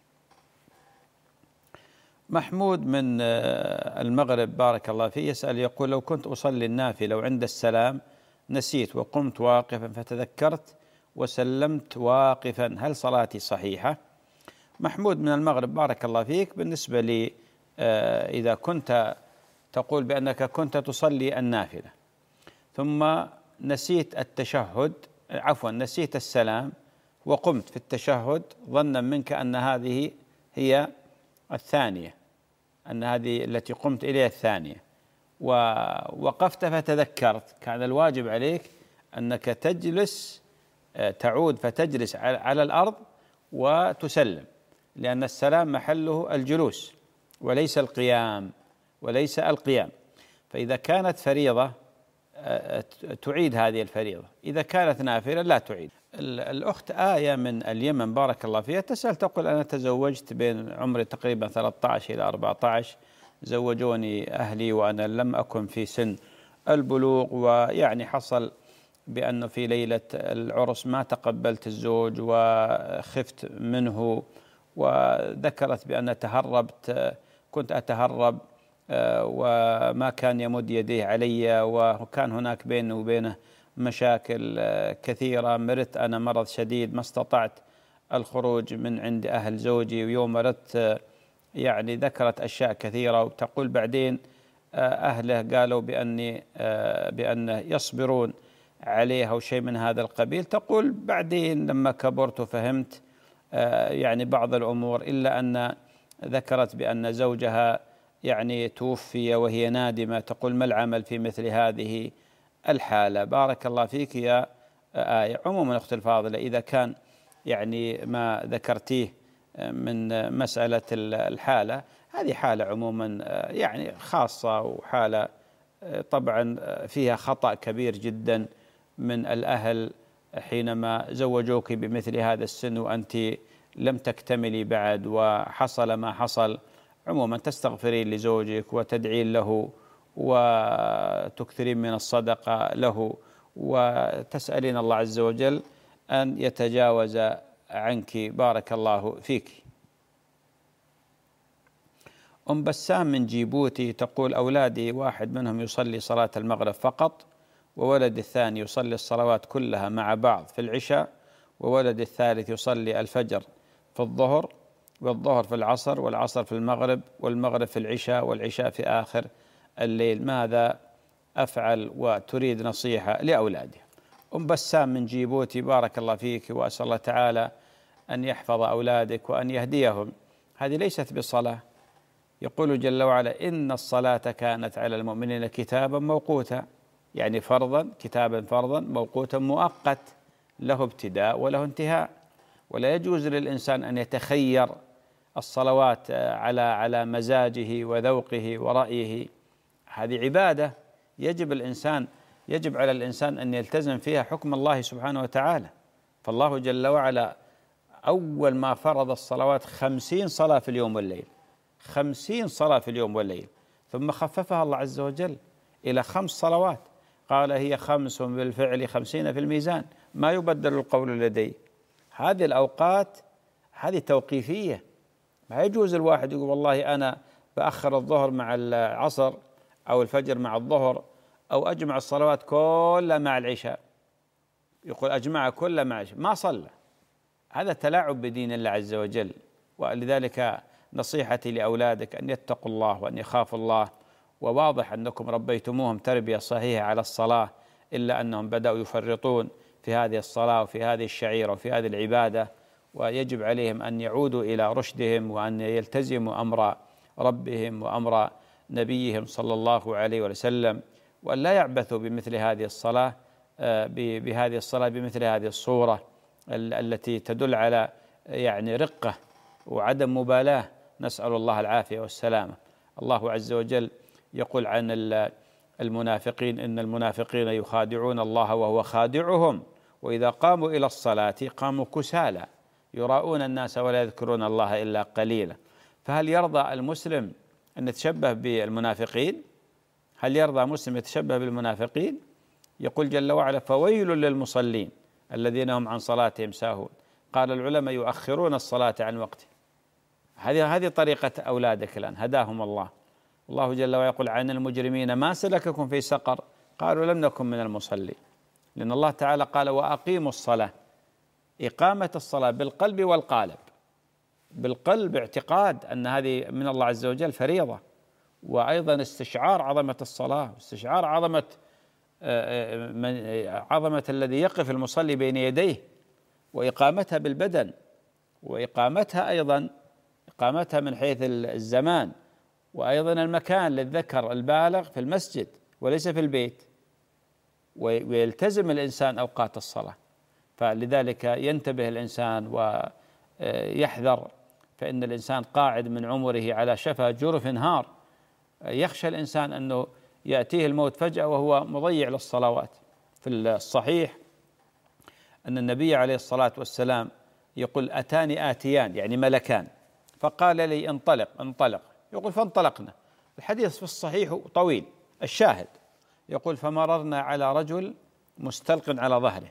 محمود من المغرب بارك الله فيه يسأل، يقول لو كنت أصلي النافلة وعند السلام نسيت وقمت واقفا فتذكرت وسلمت واقفا، هل صلاتي صحيحة؟ محمود من المغرب بارك الله فيك، بالنسبة لي إذا كنت تقول بأنك كنت تصلي النافلة ثم نسيت التشهد، عفوا نسيت السلام وقمت في التشهد ظنا منك أن هذه هي الثانية، أن هذه التي قمت إليها الثانية، ووقفت فتذكرت، كان الواجب عليك أنك تجلس، تعود فتجلس على الأرض وتسلم، لأن السلام محله الجلوس وليس القيام وليس القيام. فإذا كانت فريضة تعيد هذه الفريضة، إذا كانت نافلة لا تعيد. الأخت آية من اليمن بارك الله فيها تسأل تقول: أنا تزوجت بين عمري تقريبا ثلاثة عشر إلى أربعة عشر، زوجوني أهلي وأنا لم أكن في سن البلوغ، ويعني حصل بأنه في ليلة العرس ما تقبلت الزوج وخفت منه، وذكرت بأن تهربت، كنت أتهرب وما كان يمد يديه علي، وكان هناك بيني وبينه مشاكل كثيرة، مرت أنا مرض شديد ما استطعت الخروج من عند أهل زوجي، ويوم مرضت يعني ذكرت أشياء كثيرة، وتقول بعدين أهله قالوا بأني بأن يصبرون عليها وشيء من هذا القبيل. تقول بعدين لما كبرت وفهمت يعني بعض الأمور، إلا أن ذكرت بأن زوجها يعني توفي وهي نادمة. تقول: ما العمل في مثل هذه الحالة؟ بارك الله فيك يا آية. عموما أختي الفاضلة، إذا كان يعني ما ذكرتيه من مسألة الحالة، هذه حالة عموما يعني خاصة، وحالة طبعا فيها خطأ كبير جدا من الأهل حينما زوجوك بمثل هذا السن وأنت لم تكتملي بعد وحصل ما حصل. عموما تستغفرين لزوجك وتدعين له وتكثرين من الصدقة له، وتسألين الله عز وجل أن يتجاوز عنك. بارك الله فيك. أم بسام من جيبوتي تقول: أولادي واحد منهم يصلي صلاة المغرب فقط، وولد الثاني يصلي الصلوات كلها مع بعض في العشاء، وولد الثالث يصلي الفجر في الظهر، والظهر في العصر، والعصر في المغرب، والمغرب في العشاء، والعشاء في آخر الليل. ماذا أفعل؟ وتريد نصيحة لأولادها. أم بسام من جيبوتي بارك الله فيك، وأسأل الله تعالى أن يحفظ أولادك وأن يهديهم. هذه ليست بصلاة. يقول جل وعلا: إن الصلاة كانت على المؤمنين كتابا موقوتا، يعني فرضا، كتابا فرضا موقوتا مؤقت، له ابتداء وله انتهاء. ولا يجوز للإنسان أن يتخير الصلوات على على مزاجه وذوقه ورأيه. هذه عبادة يجب الإنسان يجب على الإنسان أن يلتزم فيها حكم الله سبحانه وتعالى. فالله جل وعلا أول ما فرض الصلوات خمسين صلاة في اليوم والليل، خمسين صلاة في اليوم والليل، ثم خففها الله عز وجل إلى خمس صلوات. قال: هي خمس بالفعل خمسين في الميزان، ما يبدل القول لدي. هذه الأوقات هذه توقيفية، ما يجوز الواحد يقول: والله أنا بأخر الظهر مع العصر، أو الفجر مع الظهر، أو أجمع الصلوات كلها مع العشاء. يقول أجمعها كلها مع العشاء، ما صلى. هذا تلاعب بدين الله عز وجل. ولذلك نصيحتي لأولادك أن يتقوا الله وأن يخافوا الله. وواضح أنكم ربيتموهم تربية صحيحة على الصلاة، إلا أنهم بدأوا يفرطون في هذه الصلاة وفي هذه الشعيرة وفي هذه العبادة، ويجب عليهم أن يعودوا إلى رشدهم وأن يلتزموا أمر ربهم وأمر نبيهم صلى الله عليه وسلم، وأن لا يعبثوا بمثل هذه الصلاة بهذه الصلاة بمثل هذه الصورة التي تدل على يعني رقة وعدم مبالاة. نسأل الله العافية والسلامة. الله عز وجل يقول عن المنافقين: إن المنافقين يخادعون الله وهو خادعهم، وإذا قاموا إلى الصلاة قاموا كسالى يراؤون الناس ولا يذكرون الله إلا قليلا. فهل يرضى المسلم أن يتشبه بالمنافقين؟ هل يرضى مسلم يتشبه بالمنافقين؟ يقول جل وعلا: فويل للمصلين الذين هم عن صلاتهم ساهون. قال العلماء: يؤخرون الصلاة عن وقته. هذه هذه طريقة أولادك الآن، هداهم الله. الله جل وعلا يقول عن المجرمين: ما سلككم في سقر؟ قالوا: لم نكن من المصلين. لأن الله تعالى قال: وأقيموا الصلاة. إقامة الصلاة بالقلب والقالب. بالقلب اعتقاد أن هذه من الله عز وجل فريضة، وأيضا استشعار عظمة الصلاة، واستشعار عظمة عظمة الذي يقف المصلي بين يديه، وإقامتها بالبدن، وإقامتها أيضا إقامتها من حيث الزمان، وأيضا المكان للذكر البالغ في المسجد وليس في البيت، ويلتزم الإنسان أوقات الصلاة. فلذلك ينتبه الإنسان ويحذر، فإن الإنسان قاعد من عمره على شفا جرف نهار، يخشى الإنسان أنه يأتيه الموت فجأة وهو مضيع للصلوات. في الصحيح أن النبي عليه الصلاة والسلام يقول: أتاني آتيان، يعني ملكان، فقال لي انطلق انطلق، يقول فانطلقنا. الحديث في الصحيح طويل، الشاهد يقول: فمررنا على رجل مستلق على ظهره،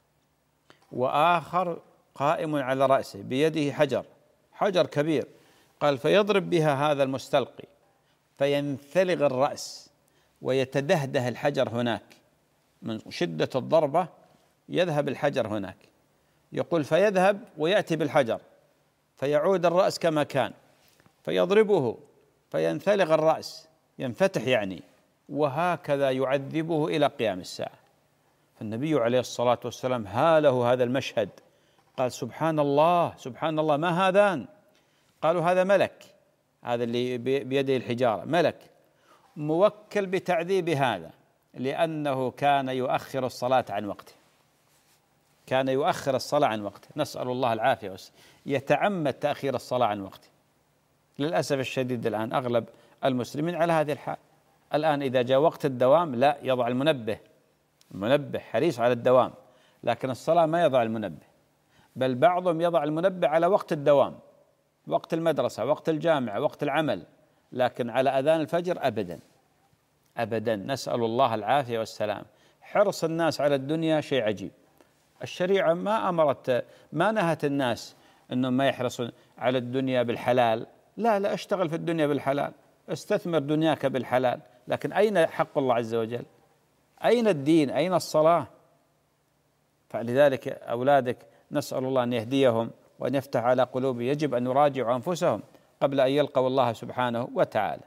وآخر قائم على رأسه بيده حجر، حجر كبير، قال: فيضرب بها هذا المستلقي فينثلغ الرأس ويتدهده الحجر هناك، من شدة الضربة يذهب الحجر هناك. يقول: فيذهب ويأتي بالحجر فيعود الرأس كما كان، فيضربه فينثلغ الرأس، ينفتح يعني، وهكذا يعذبه إلى قيام الساعة. فالنبي عليه الصلاة والسلام هاله هذا المشهد، قال: سبحان الله سبحان الله، ما هذان؟ قالوا: هذا ملك، هذا اللي بيده الحجارة ملك موكل بتعذيب هذا، لأنه كان يؤخر الصلاة عن وقته، كان يؤخر الصلاة عن وقته، نسأل الله العافية، يتعمد تأخير الصلاة عن وقته. للأسف الشديد الآن أغلب المسلمين على هذه الحال. الآن إذا جاء وقت الدوام لا يضع المنبه، المنبه حريص على الدوام، لكن الصلاة ما يضع المنبه، بل بعضهم يضع المنبه على وقت الدوام، وقت المدرسة، وقت الجامعة، وقت العمل، لكن على أذان الفجر أبدا أبدا، نسأل الله العافية والسلام. حرص الناس على الدنيا شيء عجيب. الشريعة ما أمرت، ما نهت الناس أنهم ما يحرصون على الدنيا بالحلال، لا لا، اشتغل في الدنيا بالحلال، استثمر دنياك بالحلال، لكن أين حق الله عز وجل؟ أين الدين؟ أين الصلاة؟ فلذلك أولادك نسأل الله أن يهديهم وأن يفتح على قلوبهم، يجب أن يراجعوا أنفسهم قبل أن يلقوا الله سبحانه وتعالى.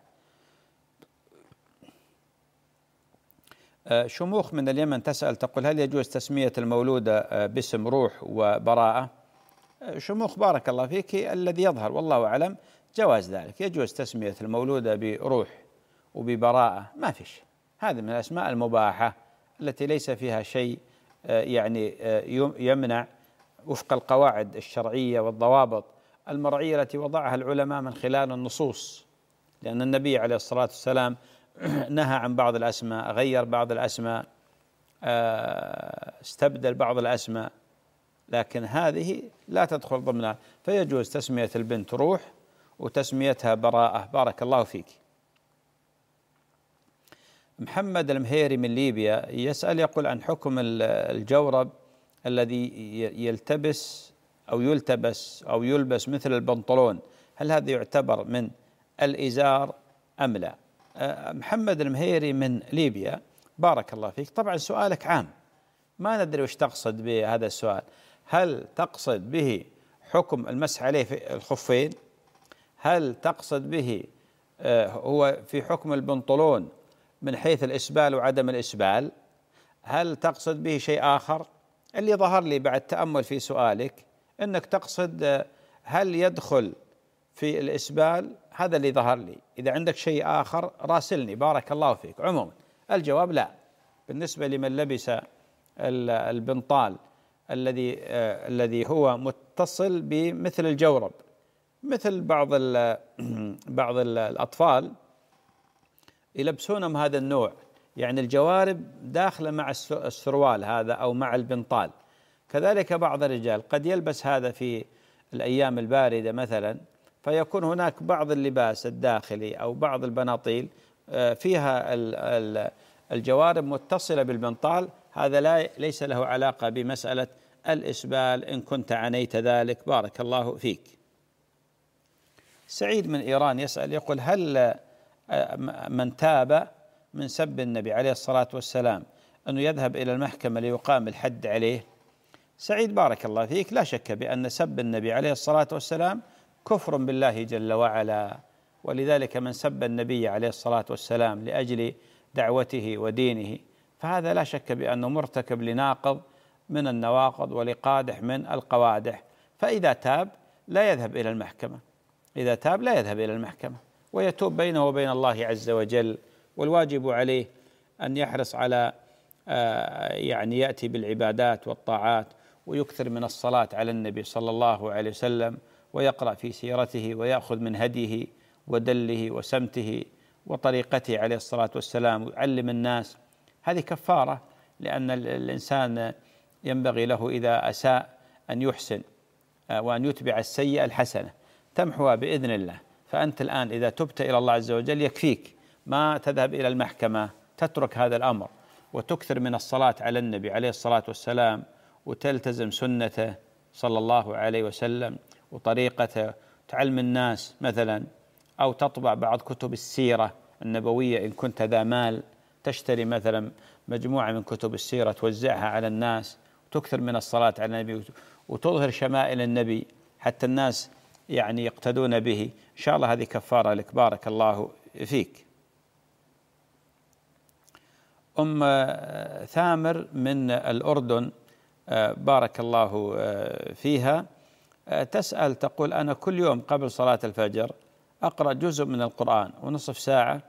شموخ من اليمن تسأل تقول: هل يجوز تسمية المولودة باسم روح وبراءة؟ شموخ بارك الله فيك، الذي يظهر والله أعلم جواز ذلك، يجوز تسمية المولودة بروح وببراءة، ما فيش، هذه من الأسماء المباحة التي ليس فيها شيء يعني يمنع، وفق القواعد الشرعية والضوابط المرعية التي وضعها العلماء من خلال النصوص، لأن النبي عليه الصلاة والسلام نهى عن بعض الأسماء، غير بعض الأسماء، استبدل بعض الأسماء، لكن هذه لا تدخل ضمنها، فيجوز تسمية البنت روح وتسميتها براءة. بارك الله فيك. محمد المهيري من ليبيا يسأل يقول عن حكم الجورب الذي يلتبس أو يلتبس أو يلبس مثل البنطلون، هل هذا يعتبر من الإزار أم لا؟ محمد المهيري من ليبيا بارك الله فيك، طبعا سؤالك عام، ما ندري وش تقصد بهذا السؤال. هل تقصد به حكم المسح عليه في الخفين؟ هل تقصد به هو في حكم البنطلون من حيث الإسبال وعدم الإسبال؟ هل تقصد به شيء آخر؟ اللي ظهر لي بعد تأمل في سؤالك أنك تقصد هل يدخل في الإسبال، هذا اللي ظهر لي. إذا عندك شيء آخر راسلني بارك الله فيك. عموما الجواب لا، بالنسبة لمن لبس البنطال الذي الذي هو متصل بمثل الجورب، مثل بعض ال بعض ال الأطفال يلبسونهم هذا النوع، يعني الجوارب داخلة مع السروال هذا أو مع البنطال. كذلك بعض الرجال قد يلبس هذا في الأيام الباردة مثلا، فيكون هناك بعض اللباس الداخلي أو بعض البناطيل فيها الجوارب متصلة بالبنطال، هذا لا ليس له علاقة بمسألة الإسبال إن كنت عنيت ذلك. بارك الله فيك. سعيد من إيران يسأل يقول: هل من تاب من سب النبي عليه الصلاة والسلام أنه يذهب إلى المحكمة ليقام الحد عليه؟ سعيد بارك الله فيك، لا شك بأن سب النبي عليه الصلاة والسلام كفر بالله جل وعلا، ولذلك من سب النبي عليه الصلاة والسلام لأجل دعوته ودينه فهذا لا شك بأنه مرتكب لناقض من النواقض ولقادح من القوادح، فإذا تاب لا يذهب إلى المحكمة، إذا تاب لا يذهب إلى المحكمة، ويتوب بينه وبين الله عز وجل. والواجب عليه أن يحرص على يعني يأتي بالعبادات والطاعات، ويكثر من الصلاة على النبي صلى الله عليه وسلم، ويقرأ في سيرته ويأخذ من هديه ودله وسمته وطريقته عليه الصلاة والسلام، ويعلم الناس. هذه كفارة، لأن الإنسان ينبغي له إذا أساء أن يحسن وأن يتبع السيئة الحسنة تمحوها بإذن الله. فأنت الآن إذا تبت إلى الله عز وجل يكفيك، ما تذهب إلى المحكمة، تترك هذا الأمر وتكثر من الصلاة على النبي عليه الصلاة والسلام، وتلتزم سنته صلى الله عليه وسلم وطريقته، تعلم الناس مثلا، أو تطبع بعض كتب السيرة النبوية إن كنت ذا مال، تشتري مثلا مجموعة من كتب السيرة توزعها على الناس، وتكثر من الصلاة على النبي وتظهر شمائل النبي حتى الناس يعني يقتدون به. إن شاء الله هذه كفارة لك، بارك الله فيك. أم ثامر من الأردن بارك الله فيها تسأل تقول: أنا كل يوم قبل صلاة الفجر أقرأ جزء من القرآن ونصف ساعة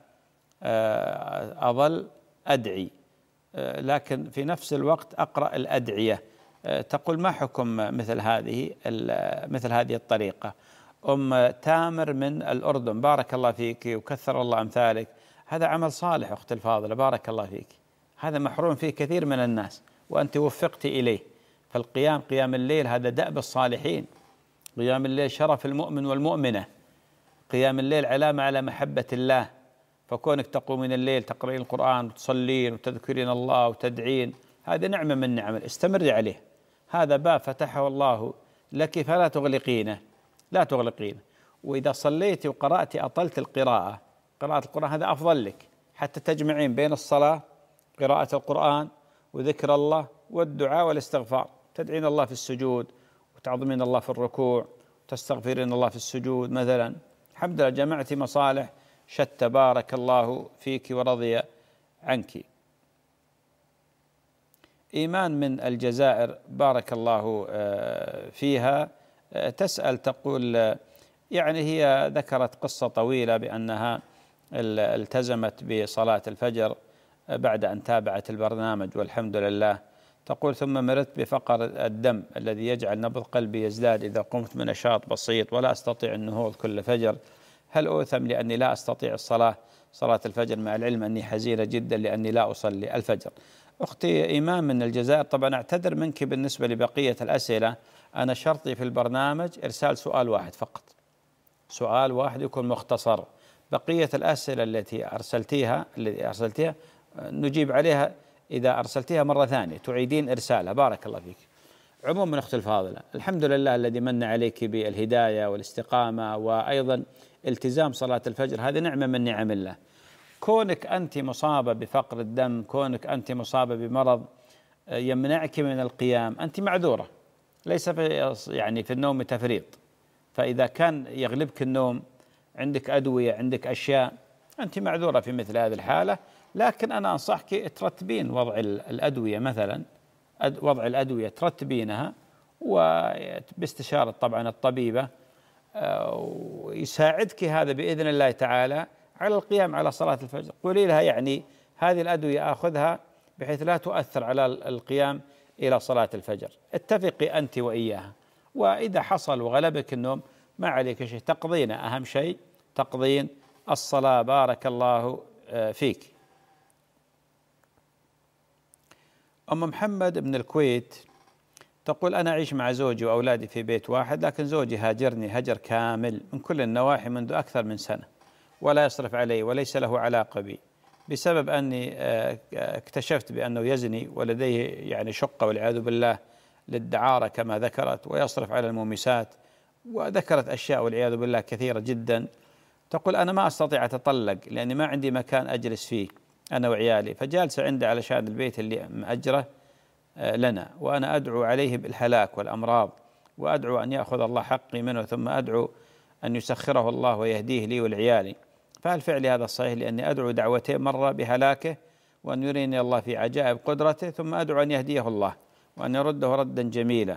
أظل أدعي، لكن في نفس الوقت أقرأ الأدعية. تقول: ما حكم مثل هذه مثل هذه الطريقة؟ أم تامر من الأردن بارك الله فيك وكثر الله أمثالك. هذا عمل صالح أختي الفاضلة بارك الله فيك، هذا محروم فيه كثير من الناس وأنت وفقت إليه. فالقيام قيام الليل هذا دأب الصالحين، قيام الليل شرف المؤمن والمؤمنة، قيام الليل علامة على محبة الله. فكونك تقومين الليل تقرأين القرآن وتصلين وتذكرين الله وتدعين، هذه نعمة من نعم، استمري عليه. هذا باب فتحه الله لك فلا تغلقينه، لا تغلقينه. وإذا صليتي وقرأتي أطلت القراءة، قراءة القرآن هذا أفضل لك، حتى تجمعين بين الصلاة قراءة القرآن وذكر الله والدعاء والاستغفار، تدعين الله في السجود وتعظمين الله في الركوع وتستغفرين الله في السجود مثلا. الحمد لله جمعتي مصالح شتى بارك الله فيك ورضي عنك. إيمان من الجزائر بارك الله فيها تسأل تقول: يعني هي ذكرت قصة طويلة بأنها التزمت بصلاة الفجر بعد أن تابعت البرنامج والحمد لله. تقول: ثم مرت بفقر الدم الذي يجعل نبض قلبي يزداد إذا قمت بنشاط بسيط ولا أستطيع النهوض كل فجر، هل أؤثم لأني لا أستطيع الصلاة صلاة الفجر مع العلم أني حزينة جدا لأني لا أصلي الفجر؟ أختي إيمان من الجزائر، طبعا أعتذر منك بالنسبة لبقية الأسئلة، أنا شرطي في البرنامج إرسال سؤال واحد فقط، سؤال واحد يكون مختصر. بقية الأسئلة التي أرسلتيها التي أرسلتيها نجيب عليها إذا أرسلتيها مرة ثانية تعيدين إرسالها بارك الله فيك. عموما أختي الفاضلة، الحمد لله الذي من عليك بالهداية والاستقامة وأيضا التزام صلاة الفجر، هذه نعمة من نعم الله. كونك أنت مصابة بفقر الدم، كونك أنت مصابة بمرض يمنعك من القيام، أنت معذورة، ليس في يعني في النوم تفريط. فإذا كان يغلبك النوم، عندك أدوية، عندك أشياء، أنت معذورة في مثل هذه الحالة. لكن أنا أنصحك ترتبين وضع الأدوية مثلا، وضع الأدوية ترتبينها وباستشارة طبعا الطبيبة، ويساعدك هذا بإذن الله تعالى على القيام على صلاة الفجر. قولي لها يعني هذه الأدوية آخذها بحيث لا تؤثر على القيام إلى صلاة الفجر، اتفقي أنت وإياها. وإذا حصل وغلبك النوم ما عليك شيء، تقضين أهم شيء تقضين الصلاة بارك الله فيك. أم محمد من الكويت تقول: أنا أعيش مع زوجي وأولادي في بيت واحد، لكن زوجي هاجرني هجر كامل من كل النواحي منذ أكثر من سنة، ولا يصرف علي وليس له علاقة بي، بسبب أني اكتشفت بأنه يزني ولديه يعني شقة والعياذ بالله للدعارة كما ذكرت، ويصرف على المومسات، وذكرت أشياء والعياذ بالله كثيرة جدا. تقول: أنا ما أستطيع أتطلق لأني ما عندي مكان أجلس فيه أنا وعيالي، فجالسة عندي علشان البيت اللي مأجره لنا، وأنا أدعو عليه بالهلاك والأمراض، وأدعو أن يأخذ الله حقي منه، ثم أدعو أن يسخره الله ويهديه لي ولعيالي. فهل فعلي هذا الصحيح؟ لأني أدعو دعوتين، مرة بهلاكه وأن يريني الله في عجائب قدرته، ثم أدعو أن يهديه الله وأن يرده ردا جميلا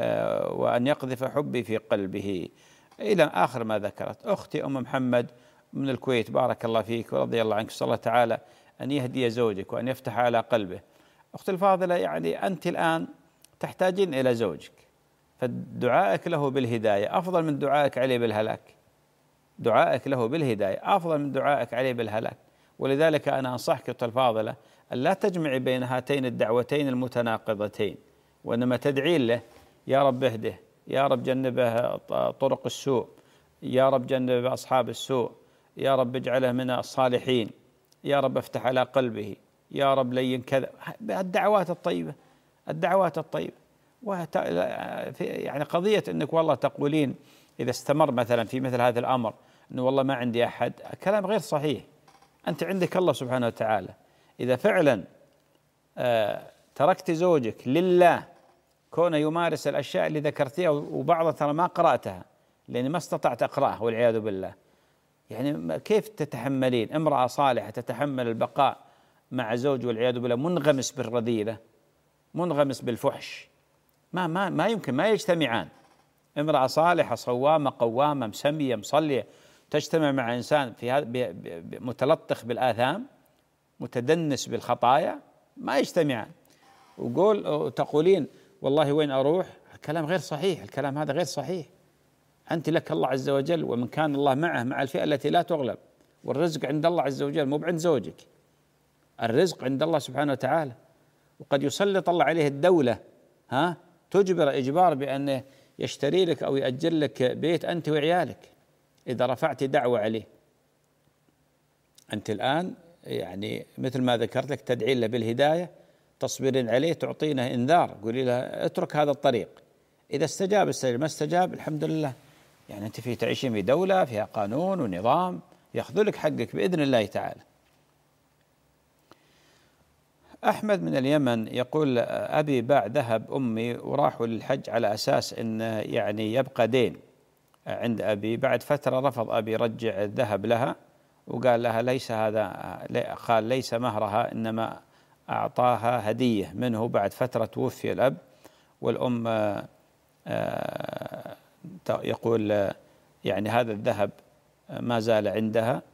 وأن يقذف حبي في قلبه إلى آخر ما ذكرت. أختي أم محمد، من الكويت بارك الله فيك ورضي الله عنك، صلى الله تعالى أن يهدي زوجك وأن يفتح على قلبه. أختي الفاضلة، يعني أنت الآن تحتاجين إلى زوجك، فدعائك له بالهداية أفضل من دعائك عليه بالهلاك. دعائك له بالهداية أفضل من دعائك عليه بالهلاك. ولذلك أنا أنصحك أختي الفاضلة أن لا تجمعي بين هاتين الدعوتين المتناقضتين، وإنما تدعين له: يا رب اهده، يا رب جنبه طرق السوء، يا رب جنب أصحاب السوء، يا رب اجعله من الصالحين، يا رب افتح على قلبه، يا رب لين كذا. الدعوات الطيبة، الدعوات الطيبة. يعني قضية أنك والله تقولين إذا استمر مثلا في مثل هذا الأمر أنه والله ما عندي أحد، كلام غير صحيح. أنت عندك الله سبحانه وتعالى. إذا فعلا آه تركت زوجك لله كونه يمارس الأشياء اللي ذكرتيها، وبعضها ترى ما قرأتها لأني ما استطعت أقرأها والعياذ بالله، يعني كيف تتحملين امرأة صالحة تتحمل البقاء مع زوج والعياذ بالله منغمس بالرذيلة، منغمس بالفحش؟ ما ما ما يمكن، ما يجتمعان. امرأة صالحة صوامة قوامة مسمية مصلية تجتمع مع إنسان في هذا متلطخ بالآثام متدنس بالخطايا، ما يجتمعان. وقول تقولين والله وين أروح؟ الكلام غير صحيح، الكلام هذا غير صحيح. أنت لك الله عز وجل، ومن كان الله معه مع الفئة التي لا تغلب، والرزق عند الله عز وجل مو عند زوجك، الرزق عند الله سبحانه وتعالى. وقد يسلط الله عليه الدولة ها تجبر إجبار بأنه يشتري لك أو يأجر لك بيت أنت وعيالك إذا رفعت دعوة عليه. أنت الآن يعني مثل ما ذكرت لك تدعي له بالهداية، تصبرين عليه، تعطينه إنذار، قولي له اترك هذا الطريق. إذا استجاب استجاب، ما استجاب الحمد لله. يعني أنت في تعيشين في دولة فيها قانون ونظام يأخذ لك حقك بإذن الله تعالى. أحمد من اليمن يقول: أبي باع ذهب أمي وراحوا للحج على أساس أن يعني يبقى دين عند أبي. بعد فترة رفض أبي يرجع الذهب لها وقال لها ليس هذا، قال ليس مهرها إنما أعطاها هدية منه. بعد فترة توفي الأب، والأم يقول يعني هذا الذهب ما زال عندها،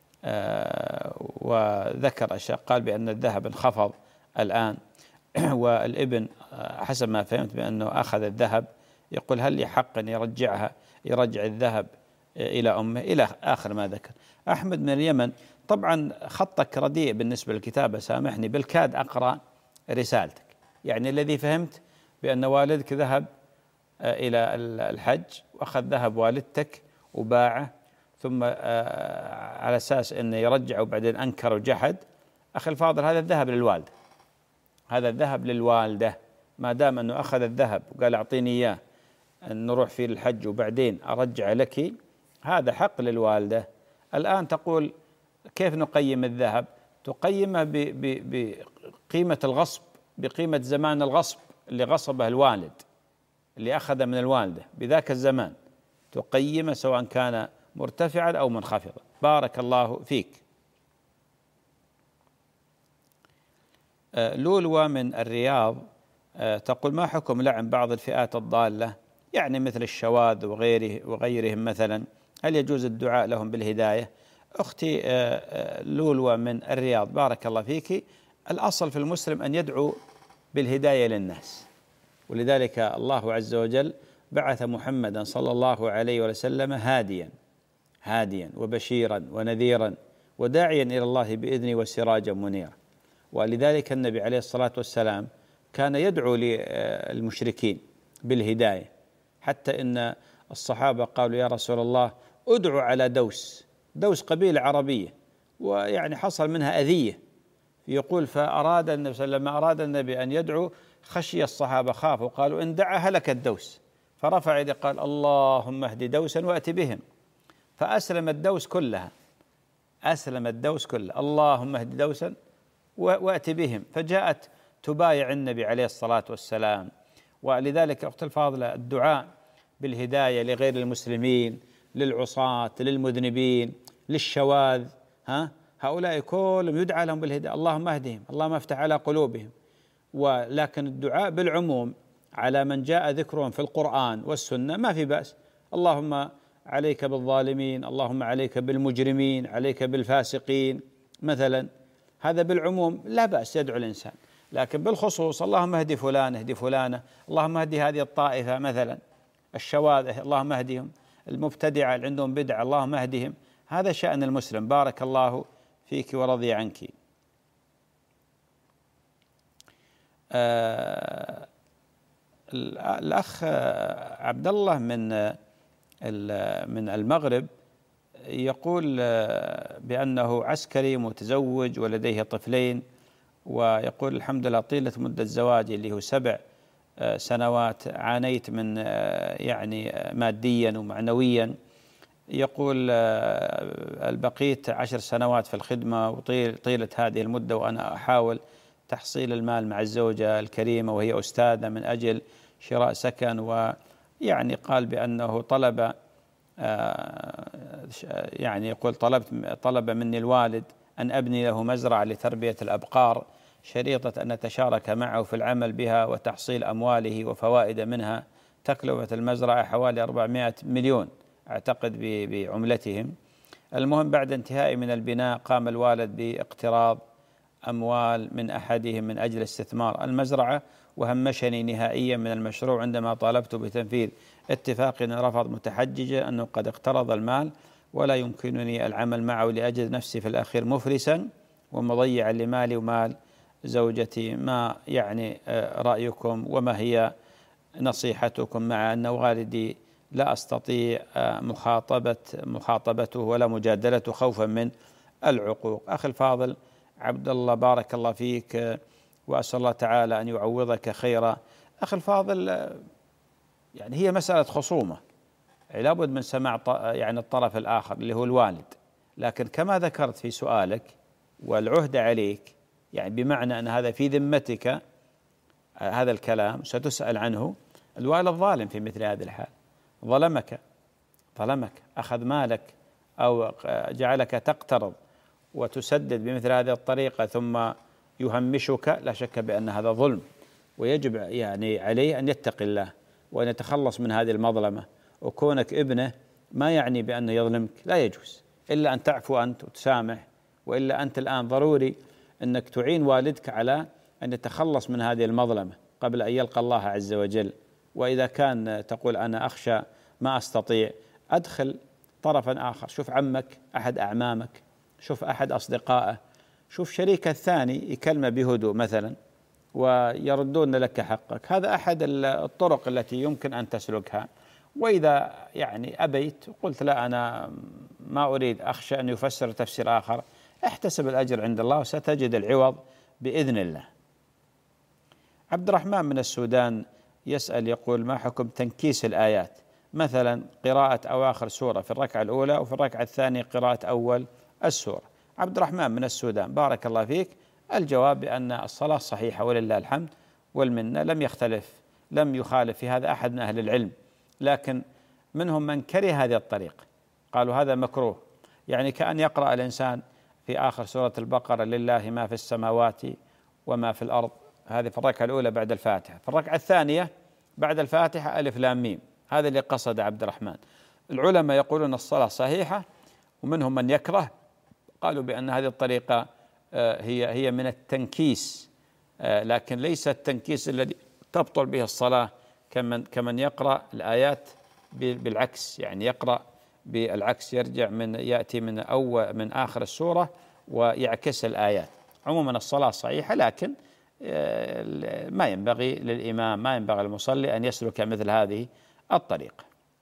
وذكر أشياء، قال بأن الذهب انخفض الآن، والابن حسب ما فهمت بأنه أخذ الذهب. يقول: هل لي حق أن يرجعها يرجع الذهب إلى أمه؟ إلى آخر ما ذكر. أحمد من اليمن: طبعا خطك رديء بالنسبة للكتابة، سامحني، بالكاد أقرأ رسالتك. يعني الذي فهمت بأن والدك ذهب إلى الحج وأخذ ذهب والدتك وباعه، ثم على أساس أنه يرجع وبعدين أنكر وجحد. أخي الفاضل، هذا الذهب للوالدة، هذا الذهب للوالدة. ما دام أنه أخذ الذهب وقال أعطيني إياه أن نروح فيه الحج وبعدين أرجع لك، هذا حق للوالدة. الآن تقول كيف نقيم الذهب؟ تقيمه بقيمة الغصب، بقيمة زمان الغصب اللي غصبه الوالد، اللي أخذ من الوالدة بذاك الزمان، تقيمه سواء كان مرتفعا أو منخفضا. بارك الله فيك. لولوى من الرياض تقول: ما حكم لعن بعض الفئات الضالة، يعني مثل الشواذ وغيره وغيرهم مثلا، هل يجوز الدعاء لهم بالهداية؟ أختي لولوى من الرياض، بارك الله فيك. الأصل في المسلم أن يدعو بالهداية للناس، ولذلك الله عز وجل بعث محمدا صلى الله عليه وسلم هاديا هاديا وبشيرا ونذيرا وداعيا إلى الله بإذنه وسراجا منيرا. ولذلك النبي عليه الصلاة والسلام كان يدعو للمشركين بالهداية، حتى إن الصحابة قالوا: يا رسول الله ادعو على دوس. دوس قبيلة عربية، ويعني حصل منها أذية. يقول: فأراد النبي صلى الله عليه وسلم، لما أراد النبي أن يدعو خشي الصحابة، خافوا، قالوا: إن دعا هلك الدوس. فرفع يده قال: اللهم اهد دوسا وأت بهم. فأسلم الدوس كلها، أسلم الدوس كلها، اللهم اهد دوسا وأت بهم. فجاءت تبايع النبي عليه الصلاة والسلام. ولذلك أخت الفاضلة، الدعاء بالهداية لغير المسلمين، للعصاة، للمذنبين، للشواذ، ها هؤلاء كلهم يدعى لهم بالهداية، اللهم اهدهم، اللهم افتح على قلوبهم. ولكن الدعاء بالعموم على من جاء ذكرهم في القرآن والسنة ما في بأس. اللهم عليك بالظالمين، اللهم عليك بالمجرمين، عليك بالفاسقين مثلا. هذا بالعموم لا بأس يدعو الإنسان، لكن بالخصوص اللهم اهدي فلان اهدي فلانة، اللهم اهدي هذه الطائفة مثلا الشواذ اللهم اهدهم، المبتدعة اللي عندهم بدعة اللهم اهدهم. هذا شأن المسلم. بارك الله فيك ورضي عنك. آه الأخ عبد الله من من المغرب يقول بأنه عسكري متزوج ولديه طفلين، ويقول الحمد لله طيلة مدة زواجي اللي هو سبع سنوات عانيت من يعني ماديا ومعنويا. يقول البقيت عشر سنوات في الخدمة، وطيلة هذه المدة وأنا أحاول تحصيل المال مع الزوجة الكريمة وهي أستاذة من أجل شراء سكن. ويعني قال بأنه طلب يعني يقول طلبت طلب مني الوالد أن أبني له مزرعة لتربية الأبقار، شريطة أن نتشارك معه في العمل بها وتحصيل أمواله وفوائد منها. تكلفة المزرعة حوالي أربعمائة مليون أعتقد بعملتهم. المهم بعد انتهائي من البناء قام الوالد باقتراض أموال من أحدهم من أجل استثمار المزرعة، وهمشني نهائيا من المشروع عندما طالبت بتنفيذ اتفاق رفض متحججا أنه قد اقترض المال ولا يمكنني العمل معه لأجد نفسي في الأخير مفلسا ومضيعا لمالي ومال زوجتي. ما يعني رأيكم وما هي نصيحتكم مع أن والدي لا أستطيع مخاطبة مخاطبته ولا مجادلته خوفا من العقوق؟ أخي الفاضل عبد الله بارك الله فيك، وأسأل الله تعالى أن يعوضك خيرا. أخي الفاضل يعني هي مسألة خصومة، يعني لابد من سماع يعني الطرف الآخر اللي هو الوالد، لكن كما ذكرت في سؤالك والعهد عليك، يعني بمعنى أن هذا في ذمتك، هذا الكلام ستسأل عنه. الوالد ظالم في مثل هذه الحال، ظلمك ظلمك أخذ مالك أو جعلك تقترض وتسدد بمثل هذه الطريقة ثم يهمشك، لا شك بأن هذا ظلم، ويجب يعني عليه أن يتقي الله وأن يتخلص من هذه المظلمة. وكونك ابنه ما يعني بأنه يظلمك، لا يجوز إلا أن تعفو أنت وتسامح، وإلا أنت الآن ضروري أنك تعين والدك على أن يتخلص من هذه المظلمة قبل أن يلقى الله عز وجل. وإذا كان تقول أنا أخشى ما أستطيع، أدخل طرفا آخر، شوف عمك، أحد أعمامك، شوف أحد أصدقائه، شوف شريك الثاني يكلمه بهدوء مثلا ويردون لك حقك. هذا أحد الطرق التي يمكن أن تسلكها. وإذا يعني أبيت قلت لا أنا ما أريد، أخشى أن يفسر تفسير آخر، احتسب الأجر عند الله وستجد العوض بإذن الله. عبد الرحمن من السودان يسأل يقول ما حكم تنكيس الآيات، مثلا قراءة أواخر سورة في الركعة الأولى وفي الركعة الثانية قراءة أول السورة؟ عبد الرحمن من السودان بارك الله فيك، الجواب بأن الصلاة صحيحة ولله الحمد والمنة، لم يختلف لم يخالف في هذا أحد من أهل العلم، لكن منهم من كره هذه الطريقة، قالوا هذا مكروه، يعني كأن يقرأ الإنسان في آخر سورة البقرة لله ما في السماوات وما في الأرض، هذه في الركعة الأولى بعد الفاتحة، في الركعة الثانية بعد الفاتحة ألف لام ميم، هذا اللي قصد عبد الرحمن. العلماء يقولون الصلاة صحيحة، ومنهم من يكره، قالوا بأن هذه الطريقة هي هي من التنكيس، لكن ليس التنكيس الذي تبطل به الصلاة كمن كمن يقرأ الآيات بالعكس، يعني يقرأ بالعكس، يرجع من يأتي من أول من آخر السورة ويعكس الآيات. عموما الصلاة صحيحة، لكن ما ينبغي للإمام ما ينبغي للمصلي أن يسلك مثل هذه الطريقة.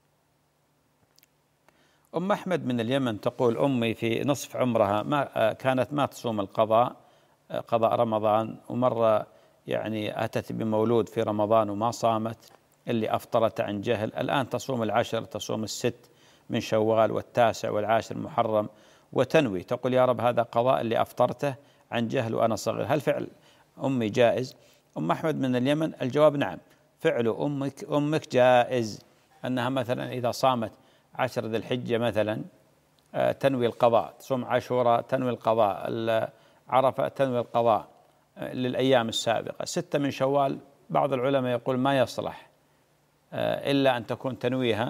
أم أحمد من اليمن تقول أمي في نصف عمرها ما كانت ما تصوم القضاء قضاء رمضان، ومرة يعني أتت بمولود في رمضان وما صامت، اللي أفطرت عن جهل، الآن تصوم العشر، تصوم الست من شوال والتاسع والعاشر محرم وتنوي، تقول يا رب هذا قضاء اللي أفطرته عن جهل وأنا صغير، هل فعل أمي جائز؟ أم أحمد من اليمن الجواب نعم، فعل أمك أمك جائز، أنها مثلا إذا صامت عشر ذي الحجة مثلا تنوي القضاء، تصوم عاشوراء تنوي القضاء، عرفة تنوي القضاء للأيام السابقة، ستة من شوال بعض العلماء يقول ما يصلح إلا أن تكون تنويها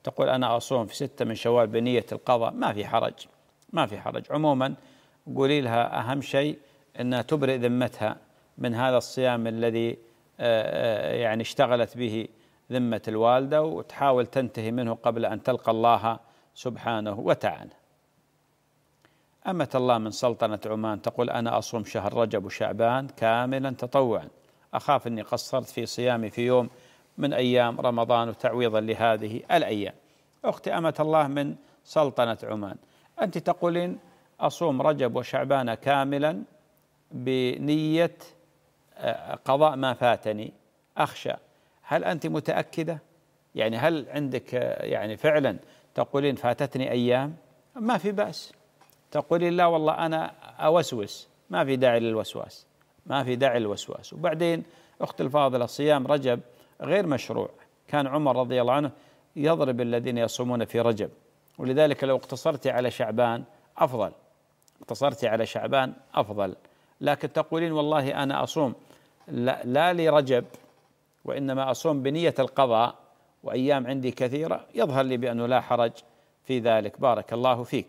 تقول أنا أصوم في ستة من شوال بنية القضاء، ما في حرج، ما في حرج. عموما قولي لها أهم شيء أنها تبرئ ذمتها من هذا الصيام الذي يعني اشتغلت به ذمة الوالدة، وتحاول تنتهي منه قبل أن تلقى الله سبحانه وتعالى. أمة الله من سلطنة عمان تقول أنا أصوم شهر رجب وشعبان كاملا تطوعا، أخاف أني قصرت في صيامي في يوم من أيام رمضان وتعويضا لهذه الأيام. أختي أمة الله من سلطنة عمان، أنت تقولين أصوم رجب وشعبان كاملا بنية قضاء ما فاتني، أخشى. هل أنت متأكدة؟ يعني هل عندك يعني فعلا تقولين فاتتني أيام؟ ما في بأس، تقولين لا والله أنا أوسوس، ما في داعي للوسواس، ما في داعي للوسواس. وبعدين أخت الفاضلة صيام رجب غير مشروع، كان عمر رضي الله عنه يضرب الذين يصومون في رجب، ولذلك لو اقتصرت على شعبان أفضل، اقتصرت على شعبان أفضل. لكن تقولين والله أنا أصوم لا, لا لرجب وإنما أصوم بنية القضاء وأيام عندي كثيرة، يظهر لي بأنه لا حرج في ذلك. بارك الله فيك.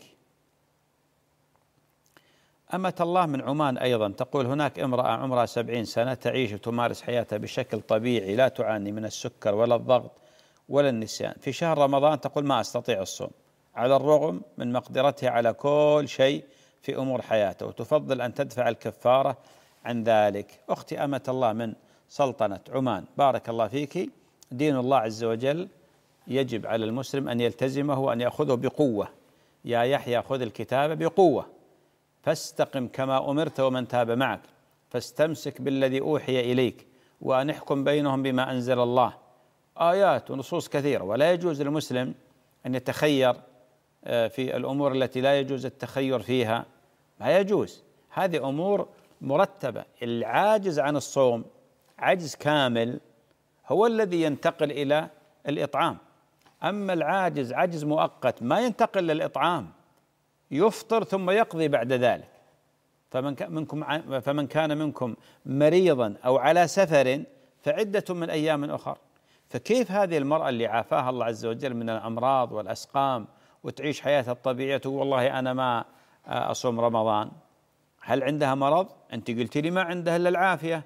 أمة الله من عمان أيضا تقول هناك امرأة عمرها سبعين سنة تعيش وتمارس حياتها بشكل طبيعي، لا تعاني من السكر ولا الضغط ولا النسيان. في شهر رمضان تقول ما أستطيع الصوم على الرغم من مقدرتها على كل شيء في أمور حياته، وتفضل أن تدفع الكفارة عن ذلك. أختي أمة الله من سلطنة عمان، بارك الله فيك. دين الله عز وجل يجب على المسلم أن يلتزمه وأن يأخذه بقوة. يا يحيى خذ الكتاب بقوة فاستقم كما أمرت ومن تاب معك فاستمسك بالذي أوحي إليك وأن احكم بينهم بما أنزل الله. آيات ونصوص كثيرة، ولا يجوز للمسلم أن يتخير في الأمور التي لا يجوز التخير فيها، ما يجوز. هذه أمور مرتبة. العاجز عن الصوم عجز كامل هو الذي ينتقل إلى الإطعام، أما العاجز عجز مؤقت ما ينتقل للإطعام، يفطر ثم يقضي بعد ذلك. فمن منكم فمن كان منكم مريضا أو على سفر فعدة من أيام أخر. فكيف هذه المرأة اللي عافاها الله عز وجل من الأمراض والأسقام وتعيش حياتها الطبيعية تقول والله أنا ما أصوم رمضان؟ هل عندها مرض؟ أنت قلت لي ما عندها إلا العافية.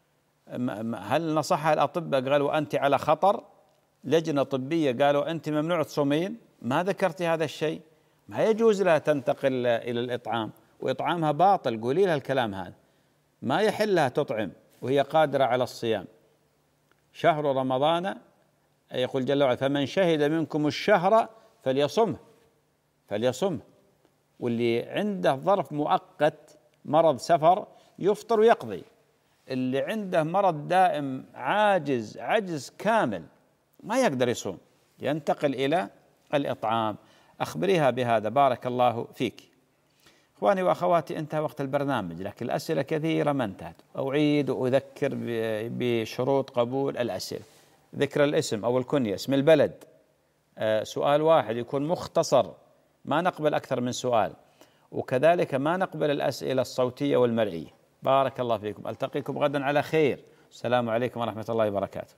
هل نصحها الأطباء قالوا أنت على خطر؟ لجنة طبية قالوا أنت ممنوع تصومين؟ ما ذكرت هذا الشيء. ما يجوز لها تنتقل إلى الإطعام، وإطعامها باطل. قولي لها الكلام هذا، ما يحل لها تطعم وهي قادرة على الصيام. شهر رمضان يقول جل وعلا فمن شهد منكم الشهر فليصمه فليصمه واللي عنده ظرف مؤقت مرض سفر يفطر ويقضي. اللي عنده مرض دائم عاجز عجز كامل ما يقدر يصوم ينتقل إلى الإطعام. أخبريها بهذا. بارك الله فيك. إخواني وأخواتي انتهى وقت البرنامج، لكن الأسئلة كثيرة ما انتهت. أعيد وأذكر بشروط قبول الأسئلة: ذكر الاسم أو الكنية، اسم البلد، سؤال واحد يكون مختصر، ما نقبل أكثر من سؤال، وكذلك ما نقبل الأسئلة الصوتية والمرئية. بارك الله فيكم. ألتقيكم غدا على خير. السلام عليكم ورحمة الله وبركاته.